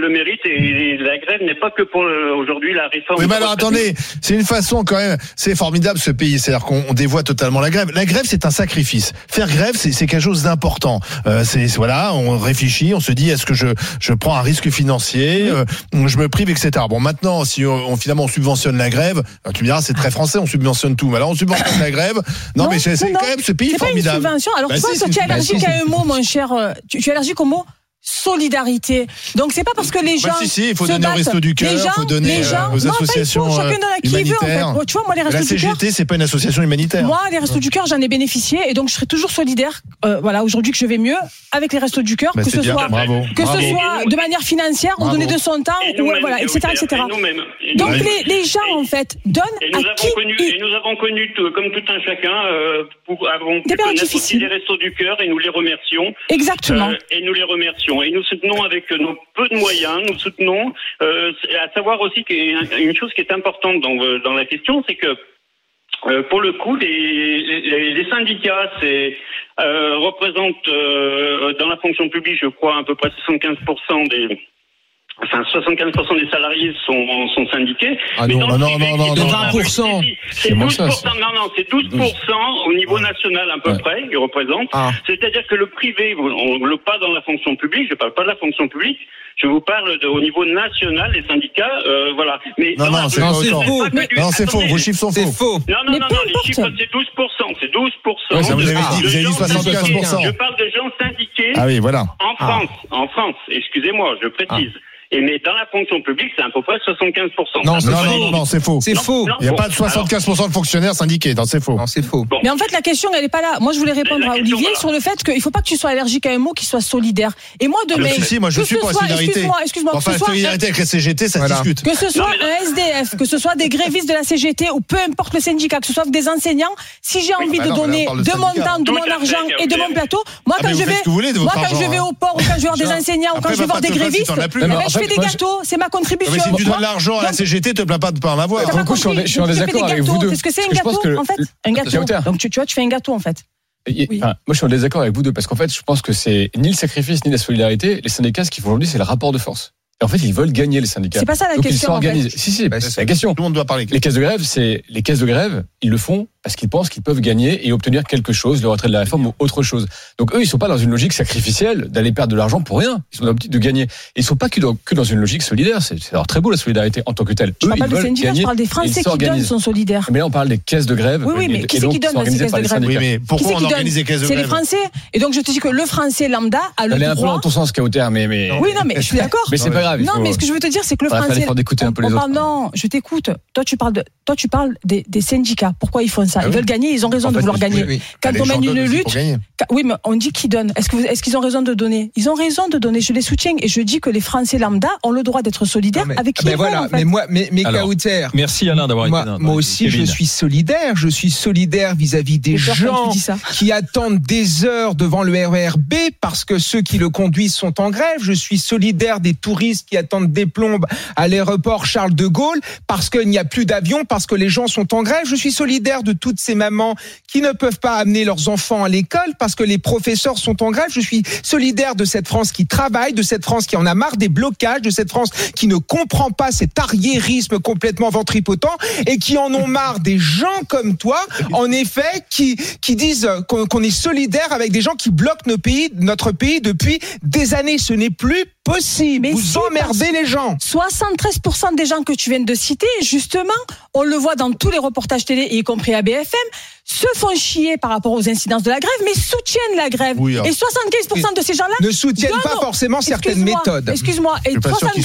le méritent et la grève n'est pas que pour aujourd'hui la réforme. Oui, mais alors attendez, c'est une façon quand même, c'est formidable ce pays, c'est-à-dire qu'on dévoie totalement la grève. La grève, c'est un sacrifice. Faire grève, c'est, c'est quelque chose d'important. Euh, c'est voilà, on réfléchit, on se dit est-ce que je je prends un risque financier, euh, je me prive, et cetera. Bon, maintenant, si on, on finalement on subventionne la grève, tu me diras c'est très français, on subventionne tout. Mais alors on subventionne la grève. Non, non mais c'est, c'est non, quand même ce pays c'est formidable. Pas une subvention. Alors bah, toi, si, toi tu es allergique à un mot, mon cher. Tu, tu es allergique au mot solidarité. Donc c'est pas parce que les gens. Bah si, si, il faut donner au Resto du Cœur, il faut donner gens, aux associations non, chacun donne à qui humanitaires. Veut, en fait. Tu vois, moi les Restos du Cœur. La C G T, c'est pas une association humanitaire. Moi, les Restos du Cœur, j'en ai bénéficié et donc je serai toujours solidaire. Euh, voilà, aujourd'hui que je vais mieux avec les Restos du Cœur, bah, que ce bien. soit, Bravo. que Bravo. ce soit de manière financière, ou donner de son temps, ou voilà, et cetera, et cetera. Donc les les gens en fait donnent à qui. Et nous avons connu comme tout un chacun pour avons pu connaître aussi les Restos du Cœur et nous les remercions. Exactement. Et nous les remercions et nous soutenons avec Avec nos peu de moyens, nous soutenons. Euh, à savoir aussi qu'une chose qui est importante dans, dans la question, c'est que euh, pour le coup, les, les, les syndicats c'est, euh, représentent euh, dans la fonction publique, je crois, à peu près soixante-quinze pour cent des... Enfin, soixante-quinze pour cent des salariés sont, sont syndiqués. Ah mais non, dans non, privé, non, non, non, vingt pour cent. C'est douze pour cent. Non, non, c'est douze pour cent au niveau national à peu ouais. près, ils représentent. Ah. C'est-à-dire que le privé, on ne pas dans la fonction publique, je ne parle pas de la fonction publique, je vous parle de, au niveau national, les syndicats, euh, voilà. Mais non, non, c'est, non, c'est faux. Mais, du, non, c'est faux. Vos chiffres sont c'est faux. Non, non, non, non, les chiffres, c'est douze pour cent. C'est douze pour cent. Ouais, ça vous avez dit, vous avez dit soixante-quinze pour cent. Je parle de gens syndiqués. Ah oui, voilà. En France, ah. en France. Excusez-moi, je précise. Ah. Et mais dans la fonction publique, c'est à peu près soixante-quinze pour cent. Non, non, non, non, non, c'est faux. C'est non, faux. Il n'y a bon, pas de soixante-quinze pour cent alors... de fonctionnaires syndiqués. Non, c'est faux. Non, c'est faux. Bon. Mais en fait, la question, elle n'est pas là. Moi, je voulais répondre à Olivier voilà. sur le fait qu'il ne faut pas que tu sois allergique à un mot qui soit solidaire. Et moi, demain. Si, si, moi, je suis pour la solidarité. Excuse-moi, excuse-moi. Enfin, la solidarité avec la C G T, ça voilà. se discute. Que ce soit non, mais... un S D F, que ce soit des grévistes de la C G T ou peu importe le syndicat, que ce soit des enseignants, si j'ai envie de donner de mon temps, de mon argent et de mon plateau, moi, quand je vais, moi, quand je vais au port ou quand je vais voir des enseignants ou quand je vais voir des grévistes, je fais des gâteaux. C'est ma contribution. Mais si tu donnes l'argent à la C G T, te plains pas de pas en avoir. Pour le coup, je suis en désaccord avec vous deux. Qu'est-ce que c'est un gâteau en fait? Un gâteau. Donc tu vois, tu fais un gâteau en fait. Oui. Enfin, moi, je suis en désaccord avec vous deux parce qu'en fait, je pense que c'est ni le sacrifice ni la solidarité. Les syndicats, ce qu'ils font aujourd'hui, c'est le rapport de force. Et en fait, ils veulent gagner les syndicats. C'est pas ça la Donc, question. Ils s'organisent. En fait. Si, si, bah, c'est la question. Tout le monde doit parler. Les caisses de grève, c'est les caisses de grève. Ils le font parce qu'ils pensent qu'ils peuvent gagner et obtenir quelque chose, le retrait de la réforme ou autre chose. Donc eux, ils sont pas dans une logique sacrificielle d'aller perdre de l'argent pour rien. Ils sont dans l'optique de gagner. Et ils sont pas que dans, que dans une logique solidaire. C'est, c'est alors très beau la solidarité en tant que telle. Je eux, parle pas ils de veulent syndicats, gagner. Je parle des Français qui donnent, sont solidaires. Mais là, on parle des caisses de grève. Oui, oui, mais et, qui et c'est donc, qui donne ces caisses de grève? Oui, mais pourquoi on organise les caisses de grève? C'est les Français. Et donc je te dis que le Français lambda a le droit. Elle est un peu dans ton sens, Kauter, mais mais. Oui, non, mais je suis d'accord. Mais c'est pas grave. Non, mais ce que je veux te dire, c'est que le Français. d'écouter un peu les autres. Non, je t'écoute. Toi, tu parles de, toi, tu parles des, des syndicats. Pourquoi ils font ça? Ils veulent gagner. Ils ont raison de vouloir gagner. Quand on mène une lutte, oui, mais on dit qu'ils donnent. Est-ce que, est-ce qu'ils ont raison de donner? Ils ont raison de donner. Je les soutiens et je dis que les Français lambda ont le droit d'être solidaires mais, avec qui mais ils voilà, vont, en fait. Mais moi, mais, mais Kauter. Merci Alain d'avoir moi, été là. Moi aussi, je suis solidaire. Je suis solidaire vis-à-vis des gens qui attendent des heures devant le R E R B parce que ceux qui le conduisent sont en grève. Je suis solidaire des touristes qui attendent des plombes à l'aéroport Charles de Gaulle parce qu'il n'y a plus d'avions, parce que les gens sont en grève. Je suis solidaire de toutes ces mamans qui ne peuvent pas amener leurs enfants à l'école parce que les professeurs sont en grève. Je suis solidaire de cette France qui travaille, de cette France qui en a marre des blocages, de cette France qui ne comprend pas cet arriérisme complètement ventripotent et qui en ont marre des gens comme toi, en effet, qui, qui disent qu'on, qu'on est solidaire avec des gens qui bloquent nos pays, notre pays depuis des années. Ce n'est plus possible. Mais vous si emmerdez les gens. soixante-treize pour cent des gens que tu viens de citer, justement, on le voit dans tous les reportages télé, y compris à B F M, se font chier par rapport aux incidences de la grève, mais soutiennent la grève. Oui, et soixante-quinze pour cent de ces gens-là ne soutiennent donnent, pas forcément certaines méthodes. Excuse-moi. Et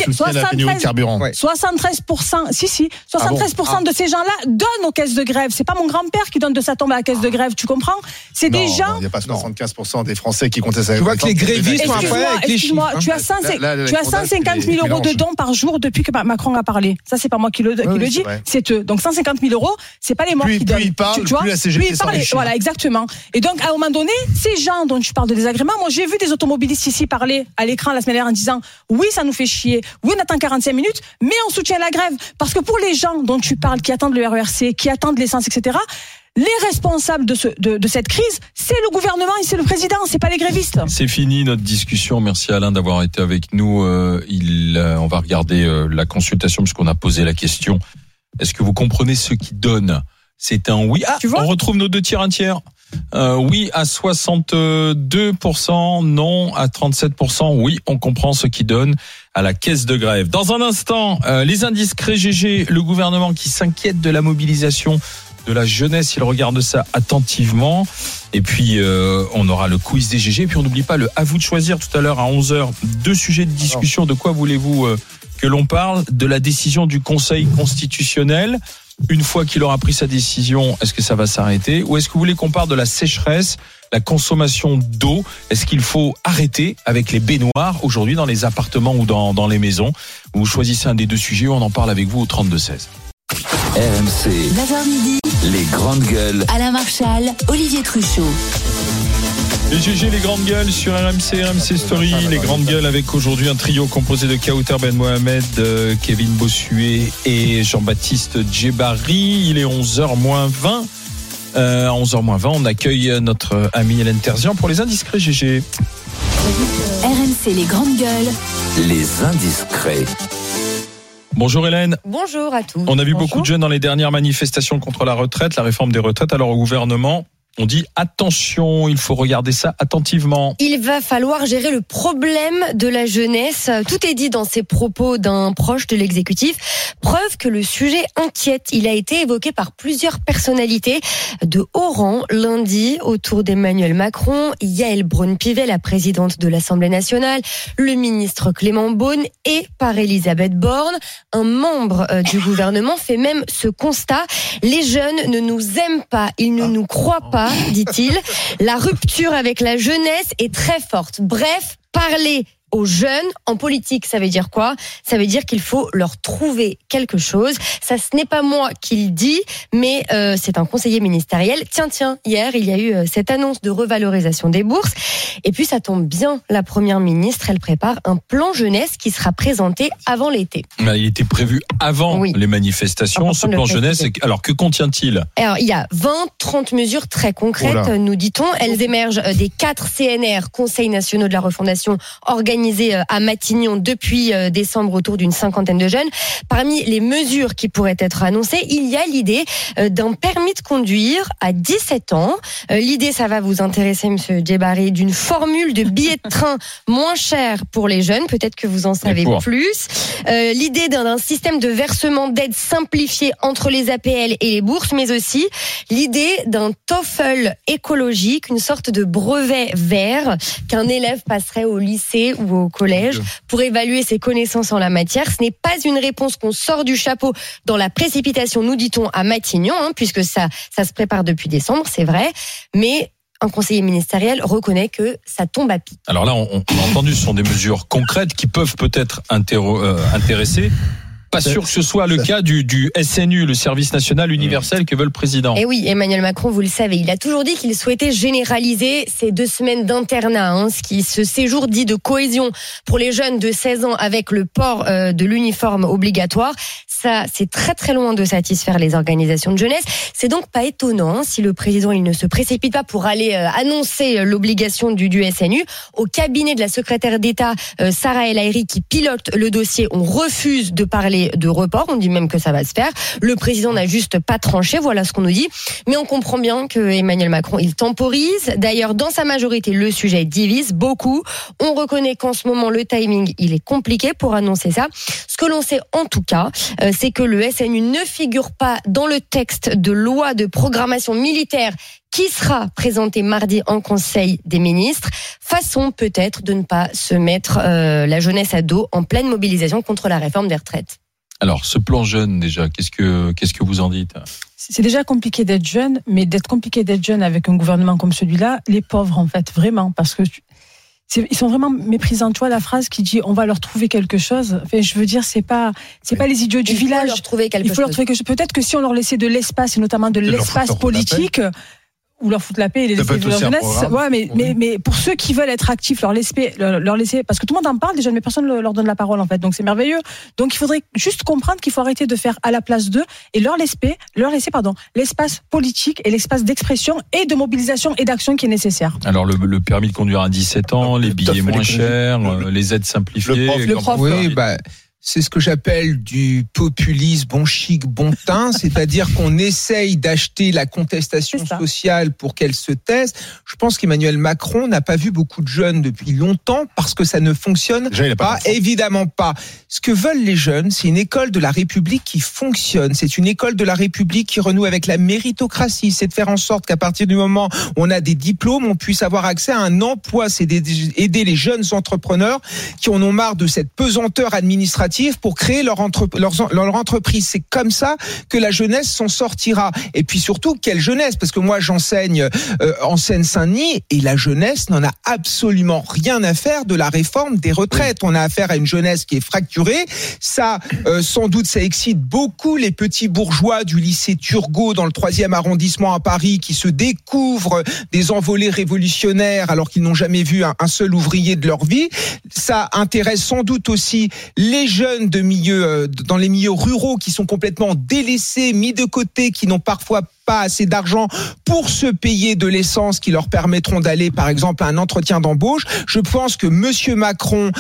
soixante-treize pour cent, si, si, soixante-treize pour cent ah bon ah. de ces gens-là donnent aux caisses de grève. C'est pas mon grand-père qui donne de sa tombe à la caisse de grève, tu comprends? C'est non, des gens. Il n'y a pas soixante-quinze pour cent des Français qui comptaient ça. Tu vois que les grévistes sont après avec les chiffres. Excuse-moi, tu as cent cinquante mille euros de dons par jour depuis que Macron a parlé. Ça, c'est pas moi qui le, qui oui, le dis, c'est eux. Donc cent cinquante mille euros, c'est pas les morts plus, qui plus donnent. Il parle, tu, tu vois plus la C C G T oui, parler, voilà, exactement. Et donc, à un moment donné, ces gens dont tu parles de désagréments, moi, j'ai vu des automobilistes ici parler à l'écran la semaine dernière en disant, oui, ça nous fait chier, oui, on attend quarante-cinq minutes, mais on soutient la grève. Parce que pour les gens dont tu parles, qui attendent le R E R C, qui attendent l'essence, et cetera, les responsables de, ce, de, de cette crise, c'est le gouvernement et c'est le président, c'est pas les grévistes. C'est fini notre discussion. Merci Alain d'avoir été avec nous. Euh, il, euh, on va regarder euh, la consultation puisqu'on a posé la question. Est-ce que vous comprenez ce qui donne ? C'est un oui. Ah, on retrouve nos deux tiers, un tiers. Euh, oui à soixante-deux pour cent, non à trente-sept pour cent. Oui, on comprend ce qui donne à la caisse de grève. Dans un instant, euh, les indiscrets G G, le gouvernement qui s'inquiète de la mobilisation de la jeunesse, il regarde ça attentivement. Et puis euh, on aura le quiz des G G. Et puis on n'oublie pas le à vous de choisir tout à l'heure à onze heures. Deux sujets de discussion. De quoi voulez-vous euh, que l'on parle ? De la décision du Conseil constitutionnel. Une fois qu'il aura pris sa décision, est-ce que ça va s'arrêter ? Ou est-ce que vous voulez qu'on parle de la sécheresse, la consommation d'eau ? Est-ce qu'il faut arrêter avec les baignoires aujourd'hui dans les appartements ou dans, dans les maisons ? Vous choisissez un des deux sujets, on en parle avec vous au trente-deux seize. R M C, neuf heures midi, les grandes gueules. Alain Marchal, Olivier Truchot. Les G G, les grandes gueules sur R M C, R M C Story. Les grandes gueules avec aujourd'hui un trio composé de Kauter Ben Mohamed, Kevin Bossuet et Jean-Baptiste Djebari. Il est onze heures moins vingt. Euh, à onze heures moins vingt, on accueille notre amie Hélène Terzian pour les indiscrets G G. R M C, les grandes gueules. Les indiscrets. Bonjour Hélène. Bonjour à tous. On a vu Bonjour. beaucoup de jeunes dans les dernières manifestations contre la retraite, la réforme des retraites. Alors au gouvernement, on dit attention, il faut regarder ça attentivement. Il va falloir gérer le problème de la jeunesse. Tout est dit dans ces propos d'un proche de l'exécutif. Preuve que le sujet inquiète. Il a été évoqué par plusieurs personnalités de haut rang lundi autour d'Emmanuel Macron, Yaël Braun-Pivet, la présidente de l'Assemblée nationale, le ministre Clément Beaune et par Elisabeth Borne. Un membre du gouvernement fait même ce constat. Les jeunes ne nous aiment pas, ils ne nous croient pas, dit-il. La rupture avec la jeunesse est très forte. Bref, parler aux jeunes en politique, ça veut dire quoi ? Ça veut dire qu'il faut leur trouver quelque chose. Ça, ce n'est pas moi qui le dis, mais euh, c'est un conseiller ministériel. Tiens, tiens, hier, il y a eu euh, cette annonce de revalorisation des bourses. Et puis, ça tombe bien, la première ministre, elle prépare un plan jeunesse qui sera présenté avant l'été. Il était prévu avant oui. les manifestations, ce plan jeunesse. Alors, que contient-il ? Alors, il y a vingt, trente mesures très concrètes, oh nous dit-on. Elles émergent des quatre C N R, Conseils nationaux de la refondation, organisés à Matignon depuis décembre autour d'une cinquantaine de jeunes. Parmi les mesures qui pourraient être annoncées, il y a l'idée d'un permis de conduire à dix-sept ans. L'idée, ça va vous intéresser, monsieur Djebari, d'une formule de billet de train moins cher pour les jeunes. Peut-être que vous en savez plus. Euh, l'idée d'un, d'un système de versement d'aide simplifié entre les A P L et les bourses, mais aussi l'idée d'un TOEFL écologique, une sorte de brevet vert qu'un élève passerait au lycée ou au collège pour évaluer ses connaissances en la matière. Ce n'est pas une réponse qu'on sort du chapeau dans la précipitation, nous dit-on, à Matignon, hein, puisque ça, ça se prépare depuis décembre, c'est vrai, mais un conseiller ministériel reconnaît que ça tombe à pic. Alors là, on, on a entendu, ce sont des mesures concrètes qui peuvent peut-être intéro- euh, intéresser. Pas sûr que ce soit le cas du, du S N U, le service national universel que veut le président. Et oui, Emmanuel Macron, vous le savez, il a toujours dit qu'il souhaitait généraliser ces deux semaines d'internat, hein, ce, qui, ce séjour dit de cohésion pour les jeunes de seize ans avec le port euh, de l'uniforme obligatoire. Ça, c'est très très loin de satisfaire les organisations de jeunesse. C'est donc pas étonnant hein, si le président il ne se précipite pas pour aller euh, annoncer l'obligation du, du S N U. Au cabinet de la secrétaire d'État euh, Sarah El Haïry qui pilote le dossier, on refuse de parler de report, on dit même que ça va se faire. Le président n'a juste pas tranché, voilà ce qu'on nous dit. Mais on comprend bien que Emmanuel Macron, il temporise. D'ailleurs, dans sa majorité, le sujet divise beaucoup. On reconnaît qu'en ce moment, le timing, il est compliqué pour annoncer ça. Ce que l'on sait en tout cas, euh, c'est que le S N U ne figure pas dans le texte de loi de programmation militaire qui sera présenté mardi en Conseil des ministres. Façon peut-être de ne pas se mettre euh, la jeunesse à dos en pleine mobilisation contre la réforme des retraites. Alors, ce plan jeune, déjà, qu'est-ce que, qu'est-ce que vous en dites ? C'est déjà compliqué d'être jeune, mais d'être compliqué d'être jeune avec un gouvernement comme celui-là, les pauvres, en fait, vraiment, parce que tu... c'est, ils sont vraiment méprisants. Tu vois, la phrase qui dit on va leur trouver quelque chose. Enfin, je veux dire, c'est pas, c'est oui. pas les idiots du il village. Il faut leur trouver quelque il faut chose. leur trouver quelque chose. Peut-être que si on leur laissait de l'espace, et notamment de, de l'espace politique, ou leur foutre la paix et les laisser vivre leur jeunesse. Ouais, mais, oui. mais, mais pour ceux qui veulent être actifs, leur laisser, leur laisser, parce que tout le monde en parle déjà, mais personne ne leur donne la parole, en fait. Donc c'est merveilleux. Donc il faudrait juste comprendre qu'il faut arrêter de faire à la place d'eux et leur laisser, leur laisser, pardon, l'espace politique et l'espace d'expression et de mobilisation et d'action qui est nécessaire. Alors le, le permis de conduire à dix-sept ans, les billets moins chers, le, les aides simplifiées. Le prof, le prof oui, bah. C'est ce que j'appelle du populisme bon chic, bon teint, c'est-à-dire qu'on essaye d'acheter la contestation sociale pour qu'elle se taise. Je pense qu'Emmanuel Macron n'a pas vu beaucoup de jeunes depuis longtemps parce que ça ne fonctionne Déjà, pas, pas évidemment pas. Ce que veulent les jeunes, c'est une école de la République qui fonctionne. C'est une école de la République qui renoue avec la méritocratie. C'est de faire en sorte qu'à partir du moment où on a des diplômes, on puisse avoir accès à un emploi. C'est d'aider les jeunes entrepreneurs qui en ont marre de cette pesanteur administrative pour créer leur, entre, leur, leur entreprise. C'est comme ça que la jeunesse s'en sortira. Et puis surtout, quelle jeunesse ? Parce que moi, j'enseigne euh, en Seine-Saint-Denis et la jeunesse n'en a absolument rien à faire de la réforme des retraites. On a affaire à une jeunesse qui est fracturée. Ça, euh, sans doute, ça excite beaucoup les petits bourgeois du lycée Turgot dans le troisième arrondissement à Paris qui se découvrent des envolées révolutionnaires alors qu'ils n'ont jamais vu un, un seul ouvrier de leur vie. Ça intéresse sans doute aussi les jeunes jeunes de milieux, dans les milieux ruraux qui sont complètement délaissés, mis de côté, qui n'ont parfois pas assez d'argent pour se payer de l'essence qui leur permettront d'aller, par exemple, à un entretien d'embauche. Je pense que Monsieur Macron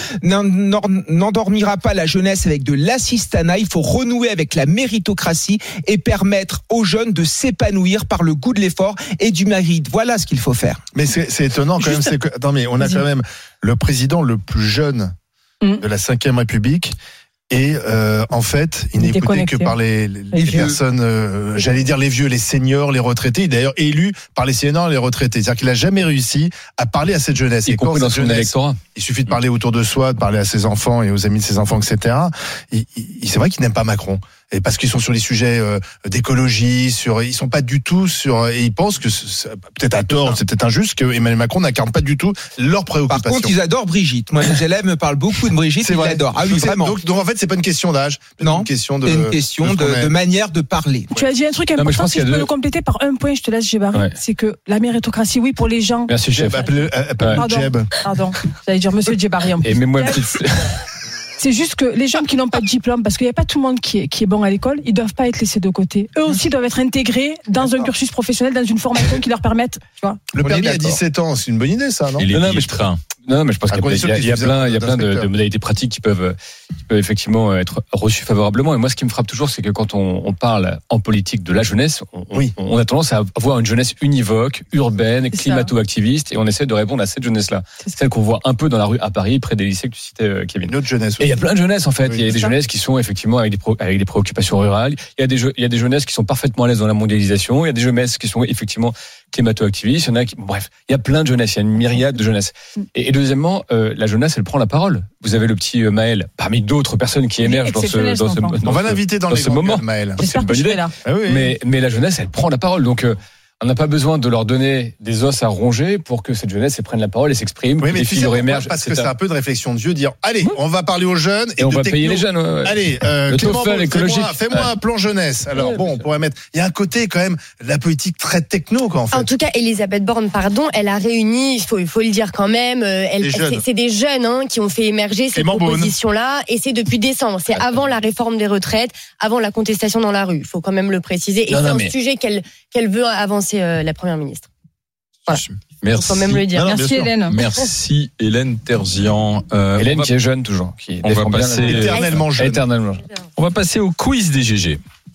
n'endormira pas la jeunesse avec de l'assistanat. Il faut renouer avec la méritocratie et permettre aux jeunes de s'épanouir par le goût de l'effort et du mérite. Voilà ce qu'il faut faire. Mais c'est, c'est étonnant quand Juste... même. C'est que, attends, mais on a quand même le président le plus jeune de la cinquième République et euh, en fait il n'est écouté que par les, les, les personnes euh, j'allais dire les vieux, les seniors, les retraités, d'ailleurs élu par les seniors et les retraités, c'est-à-dire qu'il a jamais réussi à parler à cette jeunesse, y compris dans son électorat. Il suffit de parler autour de soi, de parler à ses enfants et aux amis de ses enfants, etc. Et, et, c'est vrai qu'il n'aime pas Macron. Et parce qu'ils sont sur les sujets euh, d'écologie, sur, ils sont pas du tout sur, et ils pensent que c'est, peut-être à tort, c'est peut-être injuste, que Emmanuel Macron n'incarne pas du tout leurs préoccupations. Par contre, ils adorent Brigitte. Moi, mes élèves me parlent beaucoup de Brigitte, c'est ils l'adorent. Ah oui, vraiment. Donc, donc, en fait, c'est pas une question d'âge. C'est non. Une question de, c'est une question de, de, de manière de parler. Tu as dit un truc important, non, si je peux deux... le compléter par un point, je te laisse, Djebari. Ouais. C'est que la méritocratie, oui, pour les gens. Merci, chef. Appelle, appelle pardon, Djeb. Pardon. J'allais dire monsieur Djebari. Et mets-moi une petite. C'est juste que les gens qui n'ont pas de diplôme, parce qu'il n'y a pas tout le monde qui est, qui est bon à l'école, ils doivent pas être laissés de côté. Eux aussi doivent être intégrés dans D'accord. un cursus professionnel, dans une formation qui leur permette, tu vois. Le permis à dix-sept ans, c'est une bonne idée, ça, non? Et les non, mais je train. Non, mais je pense qu'il y a, il y a plein, il y a plein de, de modalités pratiques qui peuvent, qui peuvent effectivement être reçues favorablement. Et moi, ce qui me frappe toujours, c'est que quand on, on parle en politique de la jeunesse, on, oui. on a tendance à avoir une jeunesse univoque, urbaine, c'est climato-activiste, et on essaie de répondre à cette jeunesse-là. C'est celle qu'on voit un peu dans la rue à Paris, près des lycées que tu citais, Kevin. Notre jeunesse. Et il y a plein de jeunesse, en fait. Oui, il y a des ça. jeunesses qui sont effectivement avec des, pro, avec des préoccupations rurales. Il y a des, il y a des jeunesses qui sont parfaitement à l'aise dans la mondialisation. Il y a des jeunesses qui sont effectivement climato-activistes. Il y en a qui, bref, il y a plein de jeunesse. Il y a une myriade de jeunesse. Et, et deuxièmement, euh, la jeunesse, elle prend la parole. Vous avez le petit Maël, parmi d'autres personnes qui émergent dans ce, dans ce, dans on va l'inviter dans, dans les ce moment. Maël. C'est une bonne idée. Ah oui, mais, mais la jeunesse, elle prend la parole. Donc, euh, on n'a pas besoin de leur donner des os à ronger pour que cette jeunesse prenne la parole et s'exprime. Oui, que mais les figures émergent. Parce que c'est un peu de réflexion de vieux, dire allez, on va parler aux jeunes et, et on de va techno. payer les jeunes. Ouais, ouais. Allez, euh, le Clément, TOEFL écologique. Fais-moi, fais-moi ouais. un plan jeunesse. Alors ouais, bon, on pourrait mettre. Il y a un côté quand même la politique très techno, quoi. En fait. En tout cas, Elisabeth Borne, pardon, elle a réuni. Il faut, il faut le dire quand même. Elle, c'est, c'est des jeunes hein, qui ont fait émerger ces Clément propositions-là, et c'est depuis décembre. C'est ah, avant la réforme des retraites, avant la contestation dans la rue. Il faut quand même le préciser. Et non, c'est non, un mais... sujet qu'elle qu'elle veut avancer euh, la première ministre. Voilà. Merci. Faut quand même le dire. Non, non, Merci Hélène. Merci Hélène Terzian. Euh, Hélène va... qui est jeune toujours, qui on va passer éternellement jeune. Éternellement. On va passer au quiz des G G.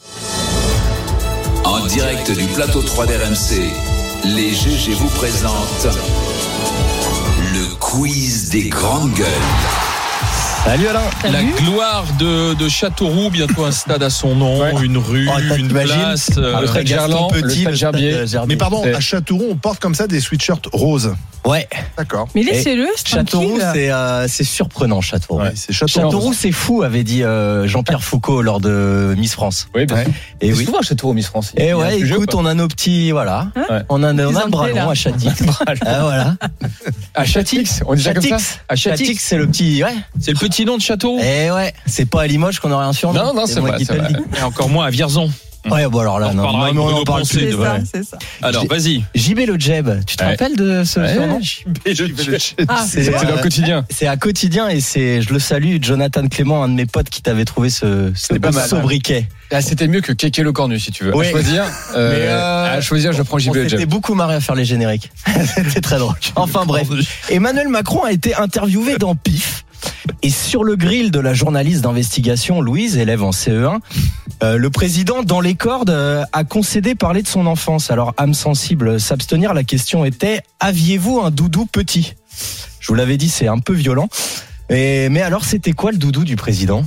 En direct du plateau trois d'R M C, les G G vous présentent le quiz des grandes gueules. Salut Alain. La gloire de, de Châteauroux, bientôt un stade à son nom, ouais. une rue, oh, une place. Euh, le stade Gerland, petit, le stade Gerbier. Mais pardon, à Châteauroux, on porte comme ça des sweatshirts roses. Ouais. D'accord. Mais laissez-le, c'est Châteauroux, c'est, euh, c'est surprenant, Châteauroux. Ouais, c'est Châteauroux. Châteauroux, c'est fou, avait dit euh, Jean-Pierre Foucault lors de Miss France. Oui, bien sûr. Et c'est oui. souvent Châteauroux, Miss France. Et ouais, écoute, on a nos petits, voilà. Hein on a, on a le bras long à Châtix. Ah, voilà. À Châtix, on dit ça comme ça. À Châtix, c'est le petit, ouais. C'est le petit nom de Châteauroux. Et ouais, c'est pas à Limoges qu'on aurait un surnom. Non, non, c'est, c'est vrai. C'est vrai. Et encore moins à Vierzon. Ouais, bon alors là, on non, non, mais on en parle plus. C'est ça, c'est ça. Alors, vas-y. J B le Jeb, tu te ouais. rappelles de ce ouais, surnom? J B le Jeb. Ah, c'est, c'est dans le quotidien. C'est à quotidien et c'est, je le salue, Jonathan Clément, un de mes potes qui t'avait trouvé ce, ce beau sobriquet. Ah, c'était mieux que Kéké le Cornu, si tu veux. Oui. À choisir, euh, mais euh, à choisir, je prends J B le Jeb. C'était beaucoup marré à faire les génériques. C'était très drôle. Enfin bref. Emmanuel Macron a été interviewé dans P I F. Et sur le grill de la journaliste d'investigation Louise, élève en C E un, euh, le président, dans les cordes, euh, a concédé parler de son enfance. Alors, âme sensible, s'abstenir, la question était « Aviez-vous un doudou petit ?» Je vous l'avais dit, c'est un peu violent. Et, mais alors, c'était quoi le doudou du président?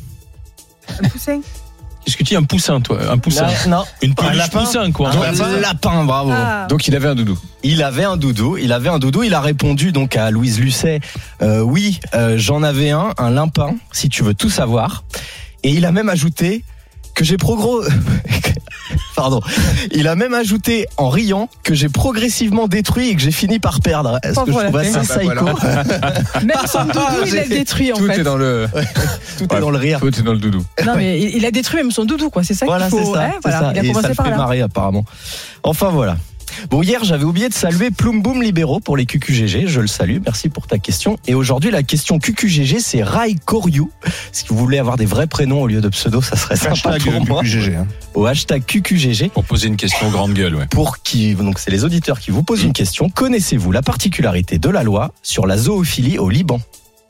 Un poussin. Qu'est-ce que tu dis, un poussin, toi? Un poussin? Non. Une peluche poussin, quoi. Un lapin, lapin, bravo. Ah. Donc, il avait un doudou. Il avait un doudou, il avait un doudou, il a répondu donc à Louise Lucet, euh, oui, euh, j'en avais un, un lapin, si tu veux tout savoir. Et il a même ajouté que j'ai progro... Pardon. Il a même ajouté en riant que j'ai progressivement détruit et que j'ai fini par perdre. Est-ce pas que je trouve assez psycho? Voilà. Même son doudou, il l'a détruit en tout fait. Est dans le... Tout ouais. est dans le rire. Tout est dans le doudou. Non mais il a détruit même son doudou, quoi. C'est ça voilà, qu'il faut. C'est ça, ouais, c'est voilà. ça. Il a et commencé ça le par fait là. marrer apparemment. Enfin voilà. Bon, hier, j'avais oublié de saluer Ploum Boum Libéraux pour les Q Q G G. Je le salue. Merci pour ta question. Et aujourd'hui, la question Q Q G G, c'est Rai Koriou. Si vous voulez avoir des vrais prénoms au lieu de pseudo, ça serait sympa hashtag pour moi. Q Q G G, hein. Au hashtag Q Q G G. Pour poser une question grande gueule, ouais. Pour qui, donc c'est les auditeurs qui vous posent une question. Connaissez-vous la particularité de la loi sur la zoophilie au Liban?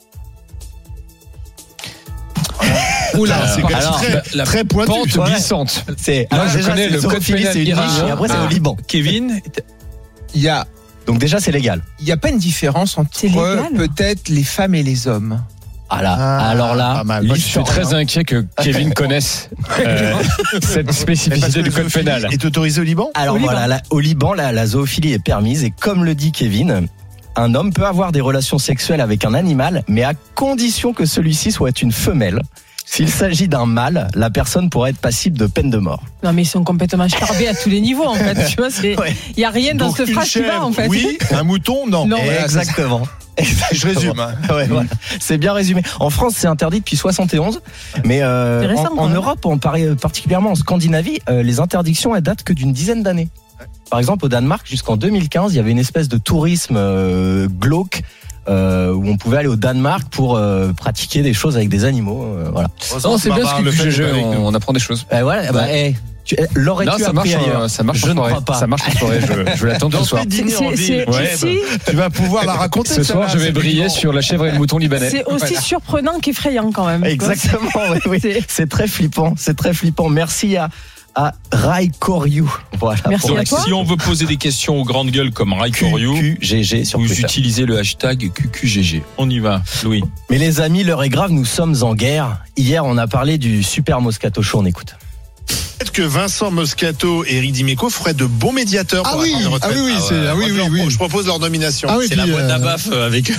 Oula, alors, c'est alors, très, la, la très pointu. Pente ouais. glissante. C'est, Là, alors, je déjà, connais le code pénal c'est une iranien. et après ah. c'est au Liban. Kevin, Il y a, donc déjà c'est légal. il n'y a pas une différence entre peut-être les femmes et les hommes. Ah là, ah, alors là, moi je suis très inquiet que Kevin connaisse euh, cette spécificité du code pénal. Est autorisé au Liban? Alors au voilà, Liban. la, au Liban, la, la zoophilie est permise et comme le dit Kevin, un homme peut avoir des relations sexuelles avec un animal, mais à condition que celui-ci soit une femelle. S'il s'agit d'un mâle, la personne pourrait être passible de peine de mort. Non mais ils sont complètement charbés à tous les niveaux en fait. Tu vois, c'est, il ouais. y a rien dans Donc, cette une phrase qui va chèvre, en fait. Oui, un mouton, non. Non. Et Exactement. Je résume. Hein. Ouais, voilà. C'est bien résumé. En France, c'est interdit depuis soixante et onze, mais euh, récent, en, en Europe, en, particulièrement en Scandinavie, euh, les interdictions elles datent que d'une dizaine d'années. Par exemple, au Danemark, jusqu'en deux mille quinze, il y avait une espèce de tourisme euh, glauque. Euh, où on pouvait aller au Danemark pour euh, pratiquer des choses avec des animaux. Euh, voilà. Non, c'est bien ce que tu juges, on, on apprend des choses. Euh, voilà, bah, hey, tu, l'aurais-tu non, ça appris marche, ailleurs? ça marche je en soirée. Pas. Ça marche en soirée. Je, je vais l'attendre ce soir. Dîner C'est- en c'est- ville. c'est Ouais, aussi- bah, tu vas pouvoir la raconter. Ce soir, je vais briller sur la chèvre et le mouton libanais. C'est aussi Voilà. surprenant qu'effrayant quand même. Exactement, oui, oui. C'est- C'est très flippant, c'est très flippant. Merci à, à Rai Koriou. Voilà. Merci pour à Donc, toi. si on veut poser des questions aux grandes gueules comme Rai Koriou, Q Q G G sur vous Twitter. utilisez le hashtag Q Q G G. On y va, Louis. Mais les amis, l'heure est grave, nous sommes en guerre. Hier, on a parlé du Super Moscato Show, on écoute. Peut-être que Vincent Moscato et Eric Dimeco feraient de bons médiateurs pour Ah la oui, réforme des retraites. ah oui, oui, c'est- ah oui, Moi, je oui, leur- oui. Je propose leur nomination. Ah oui, C'est puis, la boîte euh, d'Abaf avec.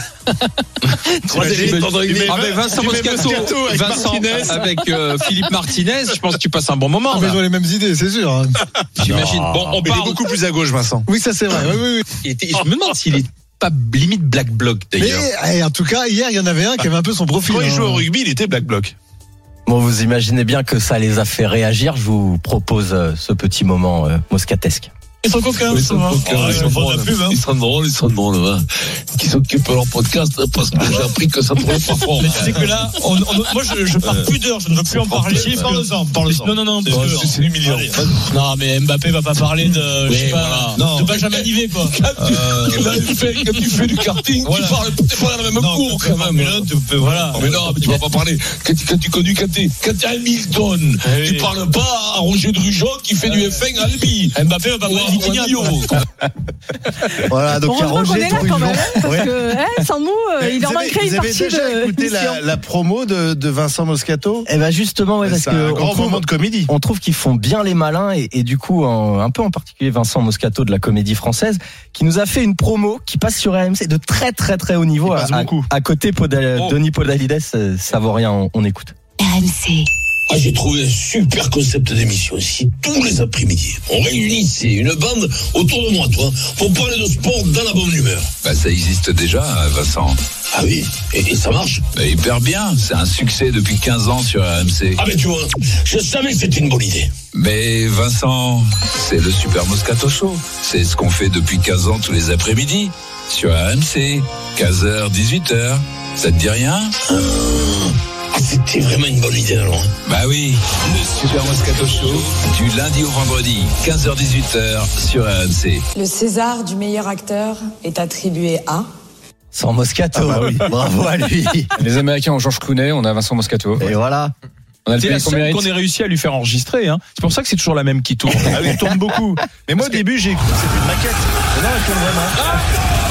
Troisième Ah, mais Vincent Moscato, avec Vincent Martinez. avec euh, Philippe Martinez, je pense que tu passes un bon moment. Ah, mais là. ils ont les mêmes idées, c'est sûr. hein. J'imagine. Bon, on Mais il est parle. beaucoup plus à gauche, Vincent. Oui, ça c'est vrai. Oui, oui, oui. Et t- je me demande s'il est pas limite Black Bloc Mais d'ailleurs. eh, en tout cas, hier, il y en avait un qui avait un peu son profil. Quand il hein. jouait au rugby, il était Black Bloc. Bon, vous imaginez bien que ça les a fait réagir. Je vous propose euh, ce petit moment euh, moscatesque. Ils sont coquins, Ils ça sont va. coquins, Ah, ils ils sont font de la drôles, pub, hein. ils sont drôles, ils sont drôles, hein. Qui s'occupent de leur podcast parce que j'ai appris que ça tournait pas fort. Mais tu sais que là, on, on, moi je, je pars plus d'heure, je ne veux plus en parler. Si, parle-en, parle-en. Non, non, non, Ouais, c'est- c'est humiliant. Non, mais Mbappé va pas parler de, Oui, je sais pas, voilà. de Non. Benjamin Nivet, quoi. Quand tu, quand tu fais, quand tu fais du karting, Voilà. tu parles t'es pas dans la même Non, cour tu quand peux pas, même. mais là, tu peux, voilà. Mais non, mais tu vas pas parler. Quand, tu- quand tu conduis, quand t'es, quand t'es Hamilton, Oui. tu parles pas à Roger Drujon qui fait du F un à Albi. Mbappé va pas parler Vitigno. Voilà, donc il y a Heureusement qu'on Roger est là quand Trujon. même, parce Ouais. que hein, sans nous, euh, il en Vous avez- manquerait une vous avez partie déjà de écouté la, mission. la promo de, de Vincent Moscato? Eh ben justement, ouais, parce C'est que un on grand trouve, moment de comédie. on trouve qu'ils font bien les malins et, et du coup, en- un peu en particulier Vincent Moscato de la Comédie Française, qui nous a fait une promo qui passe sur R M C de très très très haut niveau. Il passe à, beaucoup. à côté Podal- Oh. Denis Podalides, euh, savoirien, on, on écoute. R M C. Ah, j'ai trouvé un super concept d'émission. Si tous les après-midi, on réunissait une bande autour de moi, toi, pour parler de sport dans la bonne humeur. Bah, ça existe déjà, Vincent. Ah oui, et, et ça marche. Bah, hyper bien. C'est un succès depuis quinze ans sur R M C. Ah ben tu vois, je savais que c'était une bonne idée. Mais Vincent, c'est le Super Moscato Show. C'est ce qu'on fait depuis quinze ans tous les après-midi sur R M C. quinze heures, dix-huit heures. Ça te dit rien? Ah, c'était vraiment une bonne idée alors. Bah oui, le Super Moscato Show, du lundi au vendredi, quinze heures, dix-huit heures sur R M C. Le César du meilleur acteur est attribué à... Sans Moscato, Ah bah oui. bravo à lui. Les Américains ont Georges Clooney, on a Vincent Moscato. Et voilà. On a le C'est pays la qu'on seule mérite. qu'on ait réussi à lui faire enregistrer. Hein. C'est pour ça que c'est toujours la même qui tourne. Ah oui, il tourne beaucoup. Mais moi, au début, j'ai écouté, c'était une maquette. Mais non, elle tourne vraiment.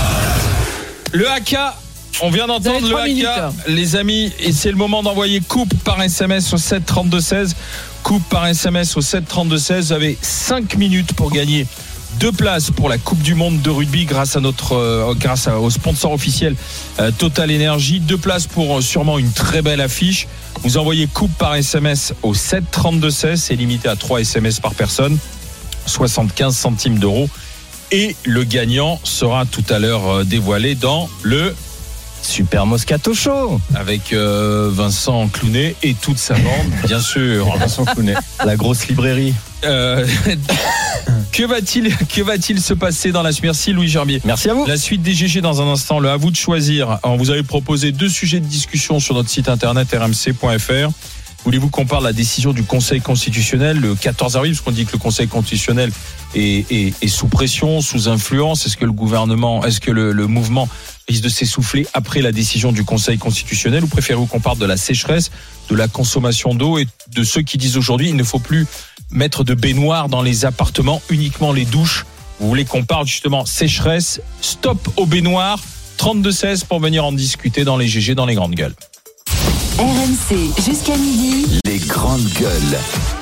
Le haka, on vient d'entendre Vous avez le trois minutes. haka, les amis, et c'est le moment d'envoyer coupe par S M S au sept trente-deux seize. Coupe par S M S au sept trente-deux seize. Vous avez cinq minutes pour gagner deux places pour la Coupe du Monde de rugby grâce à notre, euh, grâce à- au sponsor officiel euh, Total Energy. Deux places pour euh, sûrement une très belle affiche. Vous envoyez coupe par S M S au sept trente-deux seize. C'est limité à trois S M S par personne. soixante-quinze centimes d'euros. Et le gagnant sera tout à l'heure euh, dévoilé dans le Super Moscato Show. avec euh, Vincent Clooney et toute sa bande, bien sûr. Vincent Clooney. La grosse librairie. Euh, que va-t-il que va-t-il se passer dans la suite? Merci Louis Gerbier. Merci à vous. La suite des G G dans un instant. Le à vous de choisir. Alors, vous avez proposé deux sujets de discussion sur notre site internet r m c point f r. Voulez-vous qu'on parle de la décision du Conseil constitutionnel le quatorze avril, parce qu'on dit que le Conseil constitutionnel est, est, est sous pression, sous influence. Est-ce que le gouvernement, est-ce que le, le mouvement risque de s'essouffler après la décision du Conseil constitutionnel, ou préférez-vous qu'on parle de la sécheresse, de la consommation d'eau et de ceux qui disent aujourd'hui il ne faut plus mettre de baignoires dans les appartements, uniquement les douches? Vous voulez qu'on parle justement sécheresse, stop aux baignoires? Trente-deux seize pour venir en discuter dans les G G, dans les grandes gueules. R M C jusqu'à midi. Les grandes gueules.